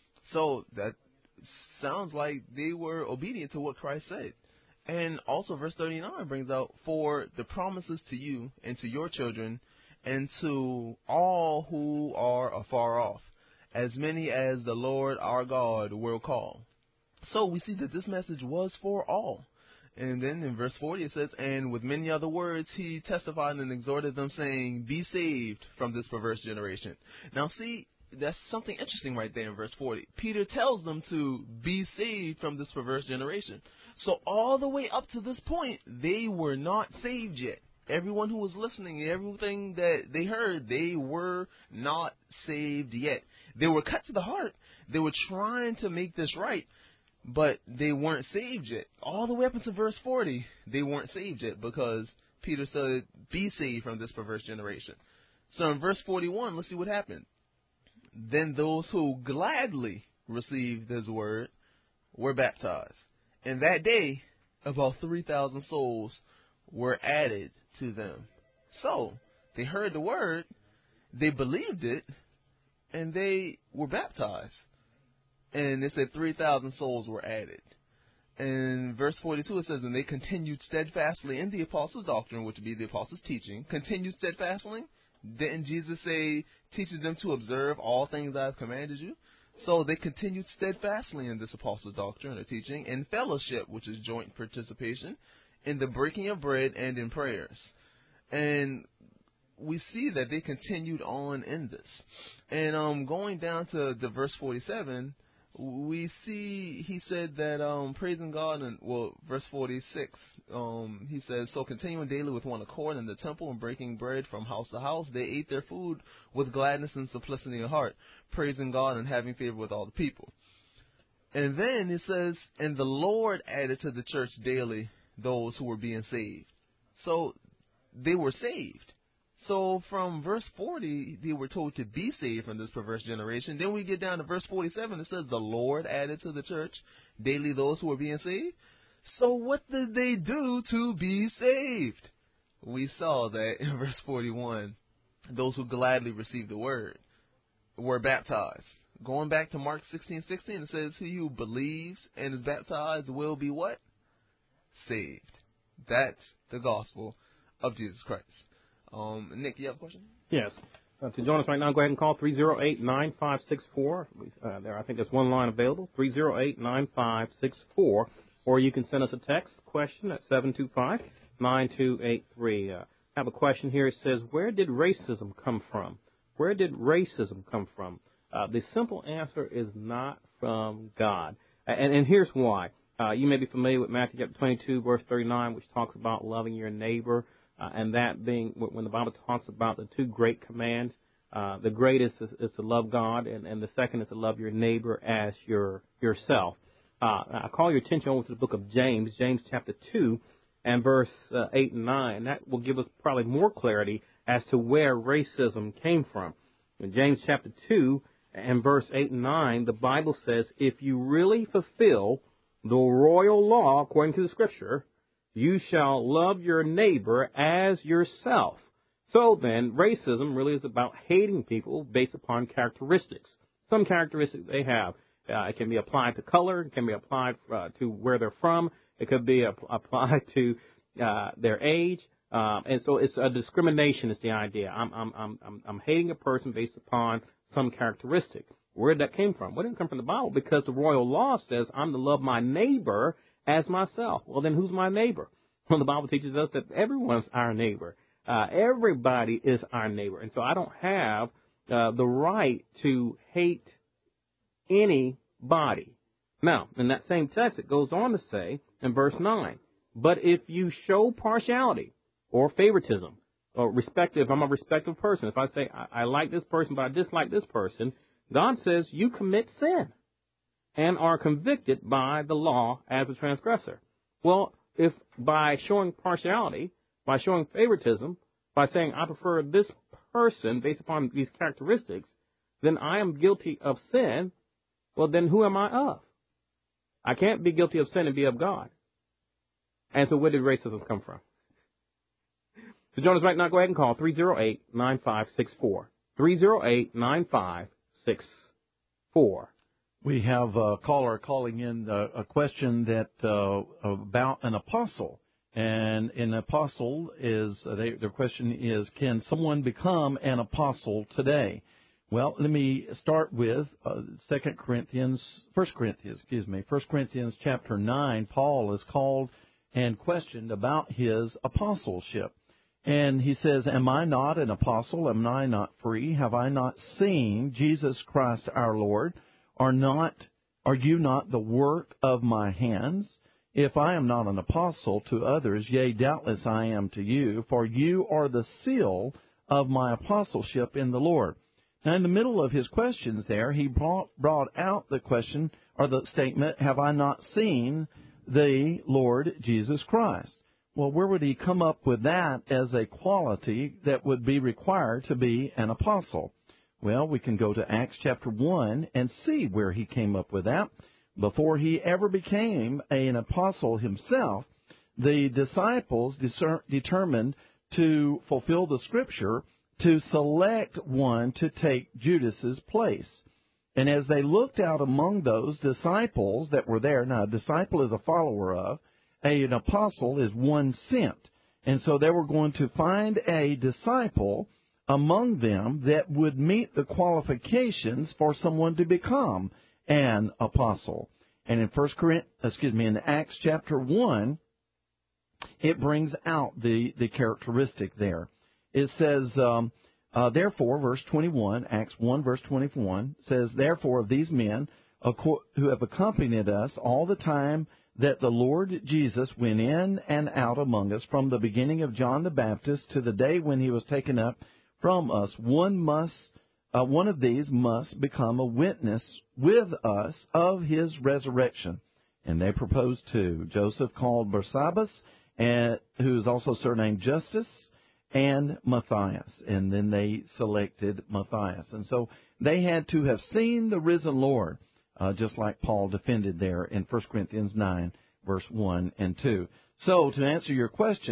So that sounds like they were obedient to what Christ said. And also verse thirty-nine brings out, for the promises to you and to your children and to all who are afar off, as many as the Lord our God will call. So we see that this message was for all. And then in verse forty it says, and with many other words he testified and exhorted them, saying, be saved from this perverse generation. Now see, that's something interesting right there in verse forty. Peter tells them to be saved from this perverse generation. So all the way up to this point, they were not saved yet. Everyone who was listening, everything that they heard, they were not saved yet. They were cut to the heart. They were trying to make this right, but they weren't saved yet. All the way up into verse forty, they weren't saved yet because Peter said, be saved from this perverse generation. So in verse forty-one, let's see what happened. Then those who gladly received his word were baptized. And that day, about three thousand souls were added to them. So they heard the word, they believed it, and they were baptized. And it said three thousand souls were added. In verse forty-two it says, and they continued steadfastly in the apostles' doctrine, which would be the apostles' teaching. Continued steadfastly? Didn't Jesus say, teaching them to observe all things I have commanded you? So they continued steadfastly in this apostles' doctrine or teaching, in fellowship, which is joint participation, in the breaking of bread and in prayers. And we see that they continued on in this. And um, going down to the verse forty-seven, we see he said that um, praising God, and well, verse forty-six, um, he says, so continuing daily with one accord in the temple and breaking bread from house to house, they ate their food with gladness and simplicity of heart, praising God and having favor with all the people. And then it says, and the Lord added to the church daily those who were being saved. So they were saved. So from verse forty, they were told to be saved from this perverse generation. Then we get down to verse forty-seven. It says the Lord added to the church daily those who were being saved. So what did they do to be saved? we saw that in verse forty-one, those who gladly receive the word were baptized. Going back to Mark sixteen sixteen, it says, he who believes and is baptized will be what? Saved. That's the gospel of Jesus Christ. Um, Nick, you have a question? Yes. Uh, to join us right now, go ahead and call three oh eight, nine five six four. Uh, there, I think there's one line available, three oh eight, nine five six four. Or you can send us a text question at seven two five, nine two eight three. Uh, I have a question here. It says, where did racism come from? Where did racism come from? Uh, the simple answer is not from God. And, and here's why. Uh, you may be familiar with Matthew chapter twenty-two, verse thirty-nine, which talks about loving your neighbor. Uh, and that being, when the Bible talks about the two great commands, uh, the greatest is, is to love God, and, and the second is to love your neighbor as your yourself. Uh, I call your attention over to the book of James, James chapter two, and verse uh, eight and nine. That will give us probably more clarity as to where racism came from. In James chapter two and verse eight and nine, the Bible says, if you really fulfill the royal law according to the Scripture, you shall love your neighbor as yourself. So then, racism really is about hating people based upon characteristics. Some characteristics they have. Uh, it can be applied to color. It can be applied uh, to where they're from. It could be ap- applied to uh, their age. Um, and so it's a discrimination is the idea. I'm, I'm, I'm, I'm hating a person based upon some characteristic. Where did that came from? Well, it didn't come from the Bible, because the royal law says I'm to love my neighbor as myself. Well, then who's my neighbor? Well, the Bible teaches us that everyone's our neighbor. Uh, everybody is our neighbor. And so I don't have uh, the right to hate anybody. Now, in that same text, it goes on to say in verse nine, but if you show partiality or favoritism, or respective, I'm a respectful person. If I say I, I like this person, but I dislike this person, God says you commit sin and are convicted by the law as a transgressor. Well, if by showing partiality, by showing favoritism, by saying I prefer this person based upon these characteristics, then I am guilty of sin, well, then who am I of? I can't be guilty of sin and be of God. And so where did racism come from? So join us right now. Go ahead and call three oh eight, nine five six four. three oh eight, nine five six four. We have a caller calling in a, a question that uh, about an apostle. And an apostle is, uh, they, their question is, can someone become an apostle today? Well, let me start with uh, Second Corinthians, First Corinthians, excuse me, First Corinthians chapter nine. Paul is called and questioned about his apostleship. And he says, am I not an apostle? Am I not free? Have I not seen Jesus Christ our Lord? Are not, are you not the work of my hands? If I am not an apostle to others, yea, doubtless I am to you, for you are the seal of my apostleship in the Lord. Now, in the middle of his questions there, he brought, brought out the question, or the statement, have I not seen the Lord Jesus Christ? Well, where would he come up with that as a quality that would be required to be an apostle? Well, we can go to Acts chapter one and see where he came up with that. Before he ever became an apostle himself, the disciples discer- determined to fulfill the Scripture to select one to take Judas's place. And as they looked out among those disciples that were there, now a disciple is a follower of, a, an apostle is one sent. And so they were going to find a disciple among them that would meet the qualifications for someone to become an apostle. And in First Corinthians, excuse me, in Acts chapter one, it brings out the, the characteristic there. It says, um, uh, therefore, verse twenty-one, Acts one, verse twenty-one, says, therefore of these men who have accompanied us all the time that the Lord Jesus went in and out among us from the beginning of John the Baptist to the day when he was taken up from us, one must, uh, one of these must become a witness with us of his resurrection. And they proposed two, Joseph called Barsabbas, and who is also surnamed Justus, and Matthias. And then they selected Matthias. And so they had to have seen the risen Lord, uh, just like Paul defended there in First Corinthians nine, verse one and two. So to answer your question,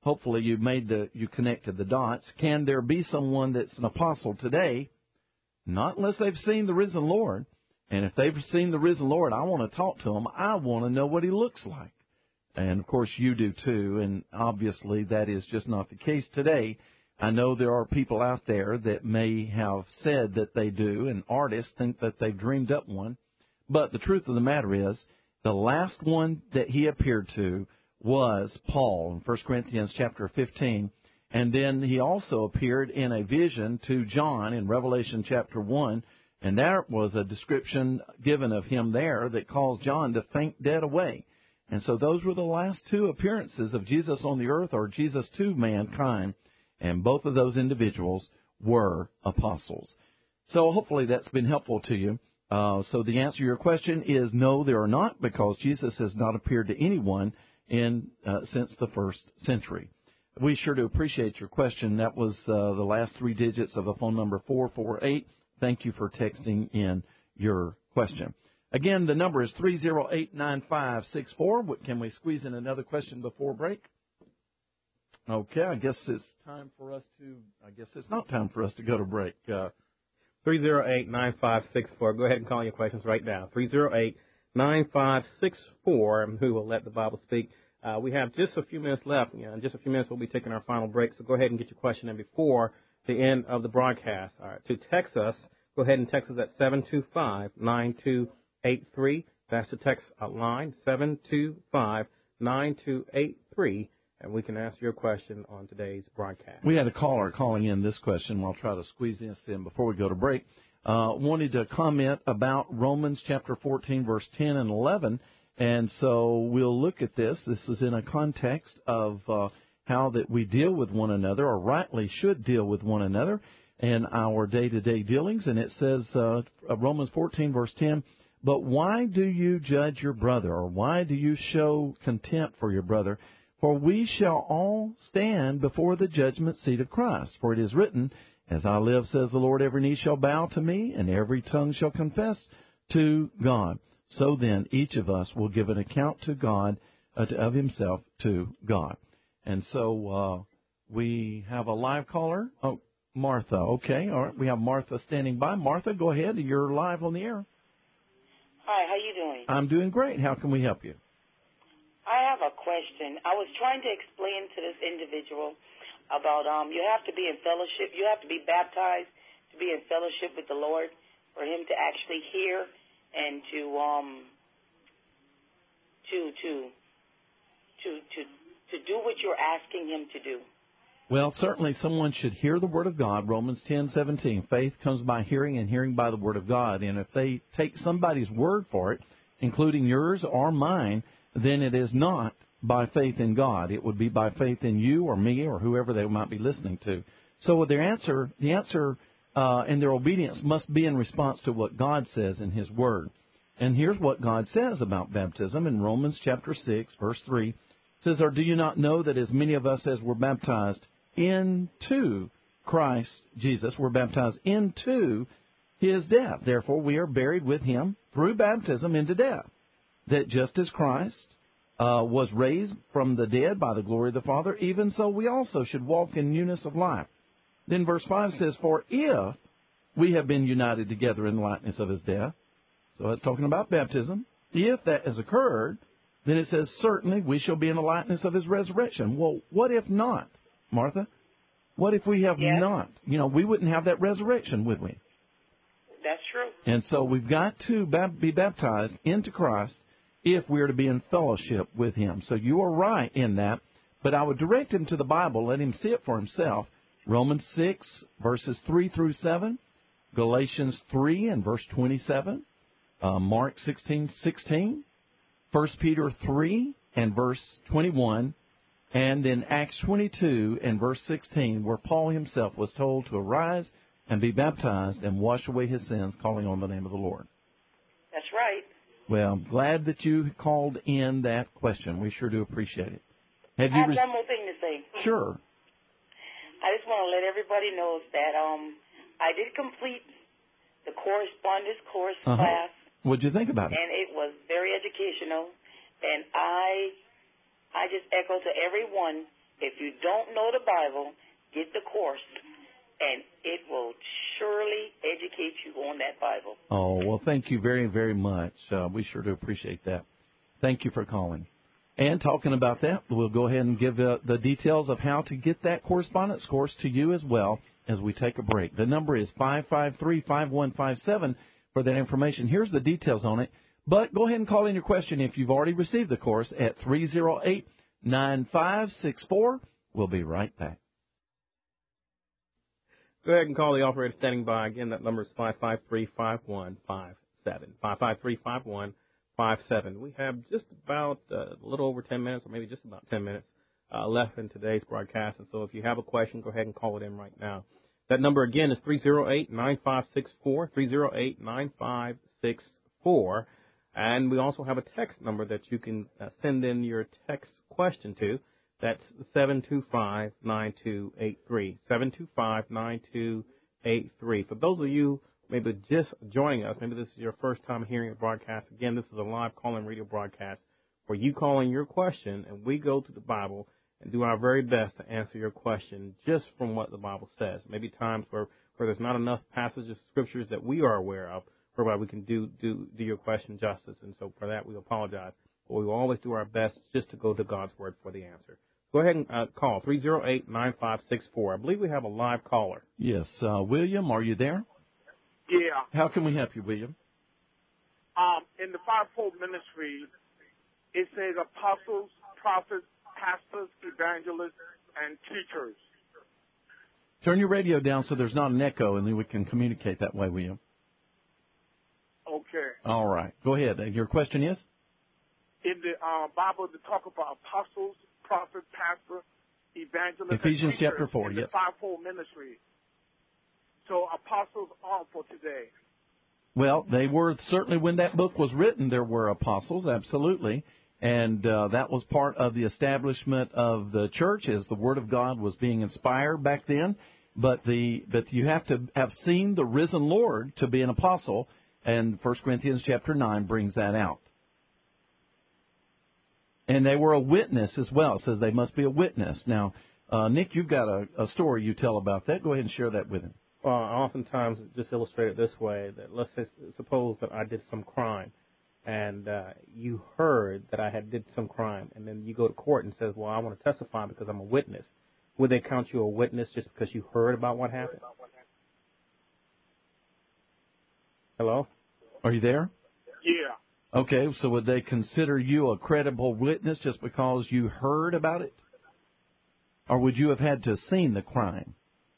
hopefully you made the you connected the dots. Can there be someone that's an apostle today? Not unless they've seen the risen Lord. And if they've seen the risen Lord, I want to talk to them. I want to know what he looks like. And, of course, you do too. And obviously that is just not the case today. I know there are people out there that may have said that they do, and artists think that they've dreamed up one. But the truth of the matter is, the last one that he appeared to was Paul in First Corinthians chapter fifteen. And then he also appeared in a vision to John in Revelation chapter one. And there was a description given of him there that caused John to faint dead away. And so those were the last two appearances of Jesus on the earth, or Jesus to mankind. And both of those individuals were apostles. So hopefully that's been helpful to you. Uh, so the answer to your question is no, there are not, because Jesus has not appeared to anyone in uh, since the first century. We sure do appreciate your question. That was uh, the last three digits of the phone number four four eight. Thank you for texting in your question. Again, the number is three oh eight, nine five six four. Can we squeeze in another question before break? Okay, I guess it's time for us to, I guess it's not time for us to go to break. Uh, three oh eight, nine five six four. Go ahead and call your questions right now. three oh eight, nine five six four, and we will let the Bible speak. Uh, we have just a few minutes left. You know, in just a few minutes, we'll be taking our final break, so go ahead and get your question in before the end of the broadcast. All right, to text us, go ahead and text us at seven two five, nine two eight three. That's the text line, seven two five, nine two eight three, and we can answer your question on today's broadcast. We had a caller calling in this question. I'll try to squeeze this in before we go to break. Uh, wanted to comment about Romans chapter fourteen, verse ten and eleven. And so we'll look at this. This is in a context of uh, how that we deal with one another, or rightly should deal with one another in our day-to-day dealings. And it says, uh, Romans fourteen, verse ten, but why do you judge your brother, or why do you show contempt for your brother? For we shall all stand before the judgment seat of Christ. For it is written, as I live, says the Lord, every knee shall bow to me, and every tongue shall confess to God. So then, each of us will give an account to God, uh, to, of himself to God. And so uh, we have a live caller. Oh, Martha. Okay. All right. We have Martha standing by. Martha, go ahead. You're live on the air. Hi. How you doing? I'm doing great. How can we help you? I have a question. I was trying to explain to this individual about um, you have to be in fellowship. You have to be baptized to be in fellowship with the Lord for him to actually hear and to um to to to to to do what you're asking him to do. Well, certainly someone should hear the Word of God. Romans ten seventeen. Faith comes by hearing, and hearing by the Word of God. And if they take somebody's word for it, including yours or mine, then it is not by faith in God. It would be by faith in you or me or whoever they might be listening to. So their answer, the answer uh, and their obedience must be in response to what God says in His Word. And here's what God says about baptism in Romans chapter six, verse three. It says, or do you not know that as many of us as were baptized into Christ Jesus were baptized into His death? Therefore we are buried with Him through baptism into death, that just as Christ uh, was raised from the dead by the glory of the Father, even so we also should walk in newness of life. Then verse five says, for if we have been united together in the likeness of His death, so that's talking about baptism, if that has occurred, then it says, certainly we shall be in the likeness of His resurrection. Well, what if not, Martha? What if we have yes. not? You know, we wouldn't have that resurrection, would we? That's true. And so we've got to be baptized into Christ if we are to be in fellowship with Him. So you are right in that, but I would direct him to the Bible, let him see it for himself. Romans six, verses three through seven, Galatians three and verse twenty-seven, uh, Mark sixteen, sixteen, First Peter three and verse twenty-one, and then Acts twenty-two and verse sixteen, where Paul himself was told to arise and be baptized and wash away his sins, calling on the name of the Lord. That's right. Well, I'm glad that you called in that question. We sure do appreciate it. Have I you have re- one more thing to say. Sure. I just want to let everybody know that um, I did complete the correspondence course uh-huh. class. What'd you think about it? And it was very educational. And I I just echo to everyone If you don't know the Bible, get the course, and it will surely educate you on that Bible. Oh, well, thank you very, very much. Uh, we sure do appreciate that. Thank you for calling. And talking about that, we'll go ahead and give uh, the details of how to get that correspondence course to you as well as we take a break. The number is five five three, five one five seven for that information. Here's the details on it. But go ahead and call in your question if you've already received the course at three oh eight, nine five six four. We'll be right back. Go ahead and call the operator standing by. Again, that number is five five three, five one five seven. five five three, five one five seven. We have just about uh, a little over ten minutes, or maybe just about ten minutes uh, left in today's broadcast. And so if you have a question, go ahead and call it in right now. That number again is three oh eight, nine five six four, three oh eight, nine five six four. And we also have a text number that you can uh, send in your text question to. That's seven two five, nine two eight three, seven two five, nine two eight three. For those of you maybe just joining us, maybe this is your first time hearing a broadcast, again, this is a live call-in radio broadcast where you call in your question and we go to the Bible and do our very best to answer your question just from what the Bible says. Maybe times where, where there's not enough passages of scriptures that we are aware of whereby we can do, do, do your question justice. And so for that, we apologize. But we will always do our best just to go to God's Word for the answer. Go ahead and uh, call three oh eight, nine five six four. I believe we have a live caller. Yes. Uh, William, are you there? Yeah. How can we help you, William? Um, in the fivefold ministry, it says apostles, prophets, pastors, evangelists, and teachers. Turn your radio down so there's not an echo, and then we can communicate that way, William. Okay. All right. Go ahead. Your question is? In the uh, Bible, they talk about apostles, prophets, pastors, evangelists, Ephesians and teachers chapter four, in yes. the fivefold ministry. So apostles are for today. Well, they were certainly when that book was written, there were apostles, absolutely. And uh, that was part of the establishment of the church as the Word of God was being inspired back then. But the but you have to have seen the risen Lord to be an apostle, and First Corinthians chapter nine brings that out. And they were a witness as well. It says they must be a witness. Now, uh, Nick, you've got a, a story you tell about that. Go ahead and share that with him. Well, I oftentimes just illustrate it this way, that let's say, suppose that I did some crime, and uh, you heard that I had did some crime, and then you go to court and says, well, I want to testify because I'm a witness. Would they count you a witness just because you heard about what happened? Hello? Are you there? Yeah. Okay, so would they consider you a credible witness just because you heard about it? Or would you have had to have seen the crime?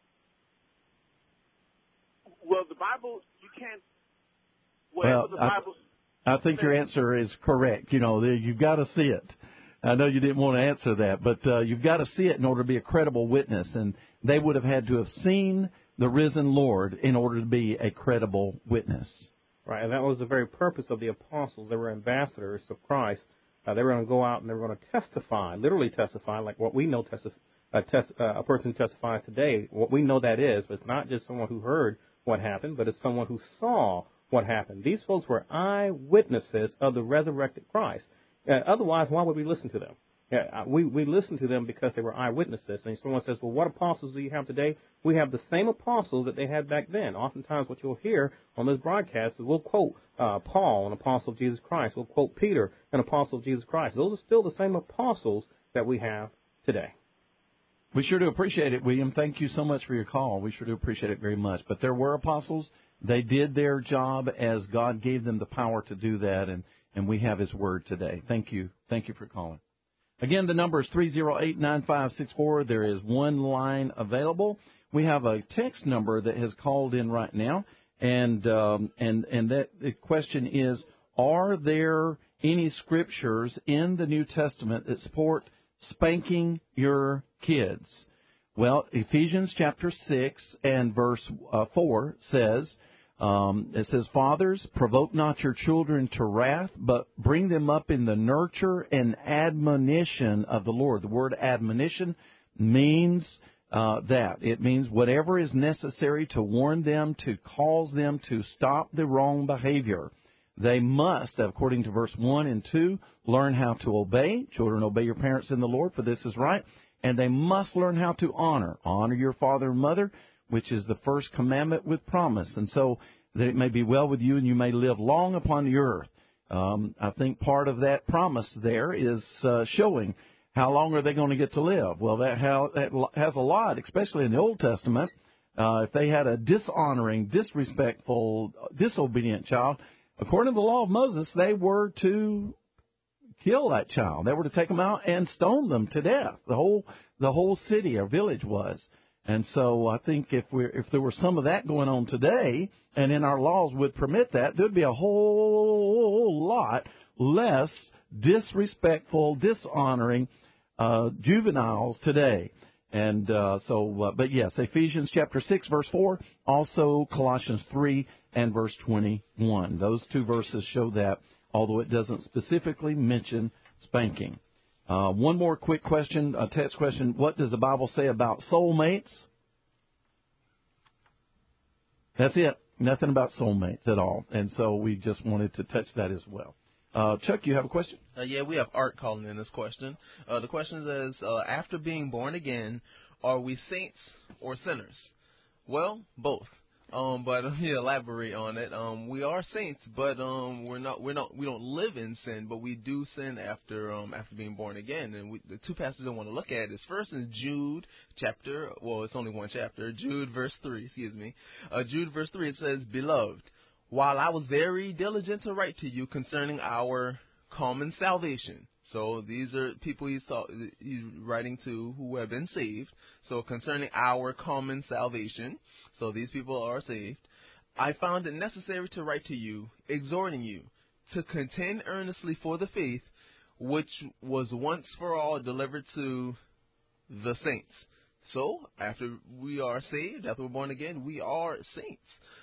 Well, the Bible, you can't, whatever well, the Bible I, I think your answer is correct. You know, you've got to see it. I know you didn't want to answer that, but uh, you've got to see it in order to be a credible witness. And they would have had to have seen the risen Lord in order to be a credible witness. Right, and that was the very purpose of the apostles. They were ambassadors of Christ. Uh, they were going to go out and they were going to testify, literally testify, like what we know testif- uh, test, uh, a person who testifies today. What we know that is, but it's not just someone who heard what happened, but it's someone who saw what happened. These folks were eyewitnesses of the resurrected Christ. Uh, otherwise, why would we listen to them? Yeah, we, we listen to them because they were eyewitnesses. And someone says, well, what apostles do you have today? We have the same apostles that they had back then. Oftentimes what you'll hear on this broadcast is we'll quote uh, Paul, an apostle of Jesus Christ. We'll quote Peter, an apostle of Jesus Christ. Those are still the same apostles that we have today. We sure do appreciate it, William. Thank you so much for your call. We sure do appreciate it very much. But there were apostles. They did their job as God gave them the power to do that, and, and we have His Word today. Thank you. Thank you for calling. Again, the number is three oh eight, nine five six four. There is one line available. We have a text number that has called in right now, and um, and and that the question is, are there any scriptures in the New Testament that support spanking your kids? Well, Ephesians chapter six and verse uh, four says, Um, it says, Fathers, provoke not your children to wrath, but bring them up in the nurture and admonition of the Lord. The word admonition means uh, that. It means whatever is necessary to warn them, to cause them to stop the wrong behavior. They must, according to verse one and two, learn how to obey. Children, obey your parents in the Lord, for this is right. and they must learn how to honor. Honor your father and mother, which is the first commandment with promise, and so that it may be well with you and you may live long upon the earth. Um, I think part of that promise there is uh, showing how long are they going to get to live. Well, that, how, that has a lot, especially in the Old Testament. Uh, if they had a dishonoring, disrespectful, disobedient child, according to the law of Moses, they were to kill that child. They were to take them out and stone them to death. The whole the whole city or village was. And so I think if we if there was some of that going on today, and in our laws would permit that, there'd be a whole lot less disrespectful, dishonoring uh, juveniles today. And uh, so, uh, but yes, Ephesians chapter six, verse four, also Colossians three and verse twenty-one. Those two verses show that, although it doesn't specifically mention spanking. Uh, one more quick question, a text question. What does the Bible say about soulmates? That's it. Nothing about soulmates at all. And so we just wanted to touch that as well. Uh, Chuck, you have a question? Uh, yeah, we have Art calling in this question. Uh, the question says, uh, after being born again, are we saints or sinners? Well, both. Um, but let me elaborate on it. Um, we are saints, but um, we're not. We're not. We don't live in sin, but we do sin after um, after being born again. And we, the two passages I want to look at is first in Jude chapter. Well, it's only one chapter. Jude verse three. Excuse me. Uh, Jude verse three. It says, "Beloved, while I was very diligent to write to you concerning our common salvation." So these are people he's, talk, he's writing to who have been saved. So concerning our common salvation, so these people are saved, I found it necessary to write to you, exhorting you to contend earnestly for the faith which was once for all delivered to the saints. So after we are saved, after we're born again, we are saints.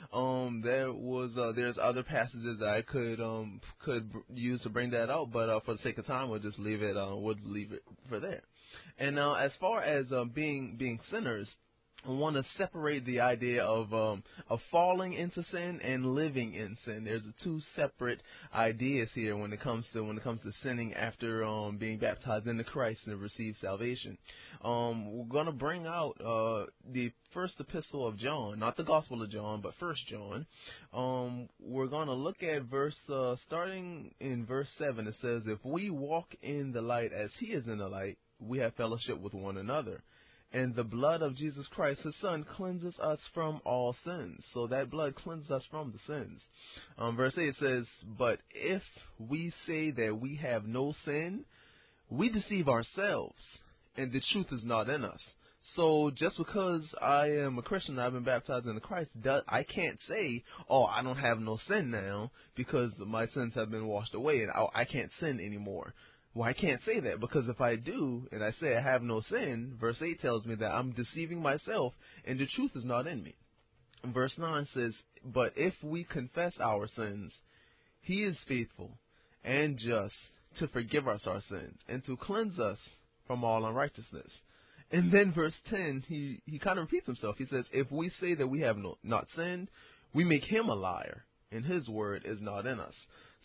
Um, there was uh, there's other passages that I could um could use to bring that out, but uh, for the sake of time, we'll just leave it. Uh, we'll leave it for there. And uh, as far as uh, being being sinners, I want to separate the idea of um, of falling into sin and living in sin. There's two separate ideas here when it comes to when it comes to sinning after um, being baptized into Christ and receive salvation. Um, we're going to bring out uh, the first epistle of John, not the Gospel of John, but First John. Um, we're going to look at verse uh, starting in verse seven. It says, "If we walk in the light as He is in the light, we have fellowship with one another. And the blood of Jesus Christ, His Son, cleanses us from all sins." So that blood cleanses us from the sins. Um, verse eight says, "But if we say that we have no sin, we deceive ourselves, and the truth is not in us." So just because I am a Christian and I've been baptized into Christ, I can't say, oh, I don't have no sin now because my sins have been washed away and I can't sin anymore. Well, I can't say that, because if I do, and I say I have no sin, verse eight tells me that I'm deceiving myself, and the truth is not in me. And verse nine says, "But if we confess our sins, He is faithful and just to forgive us our sins, and to cleanse us from all unrighteousness." And then verse ten, he, he kind of repeats himself. He says, "If we say that we have no, not sinned, we make Him a liar, and His word is not in us."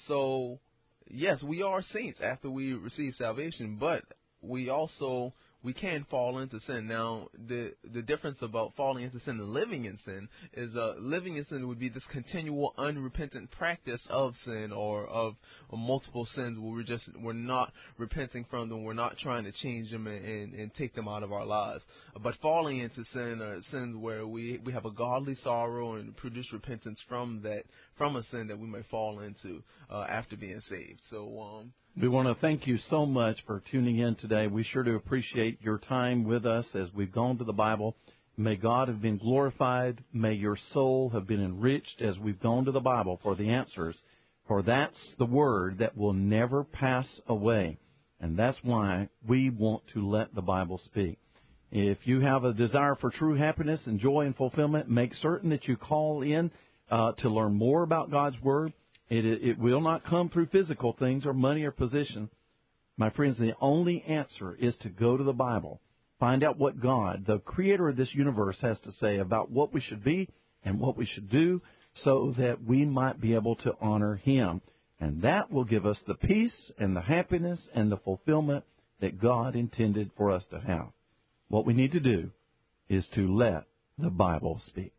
So yes, we are saints after we receive salvation, but we also, we can fall into sin. Now, the the difference about falling into sin and living in sin is uh, living in sin would be this continual unrepentant practice of sin or of or multiple sins where we're just, we're not repenting from them, we're not trying to change them and, and, and take them out of our lives. But falling into sin are sins where we, we have a godly sorrow and produce repentance from that, from a sin that we may fall into uh, after being saved. So, um, we want to thank you so much for tuning in today. We sure do appreciate your time with us as we've gone to the Bible. May God have been glorified. May your soul have been enriched as we've gone to the Bible for the answers. For that's the word that will never pass away. And that's why we want to let the Bible speak. If you have a desire for true happiness and joy and fulfillment, make certain that you call in uh, to learn more about God's Word. It, it will not come through physical things or money or position. My friends, the only answer is to go to the Bible. Find out what God, the creator of this universe, has to say about what we should be and what we should do so that we might be able to honor Him. And that will give us the peace and the happiness and the fulfillment that God intended for us to have. What we need to do is to let the Bible speak.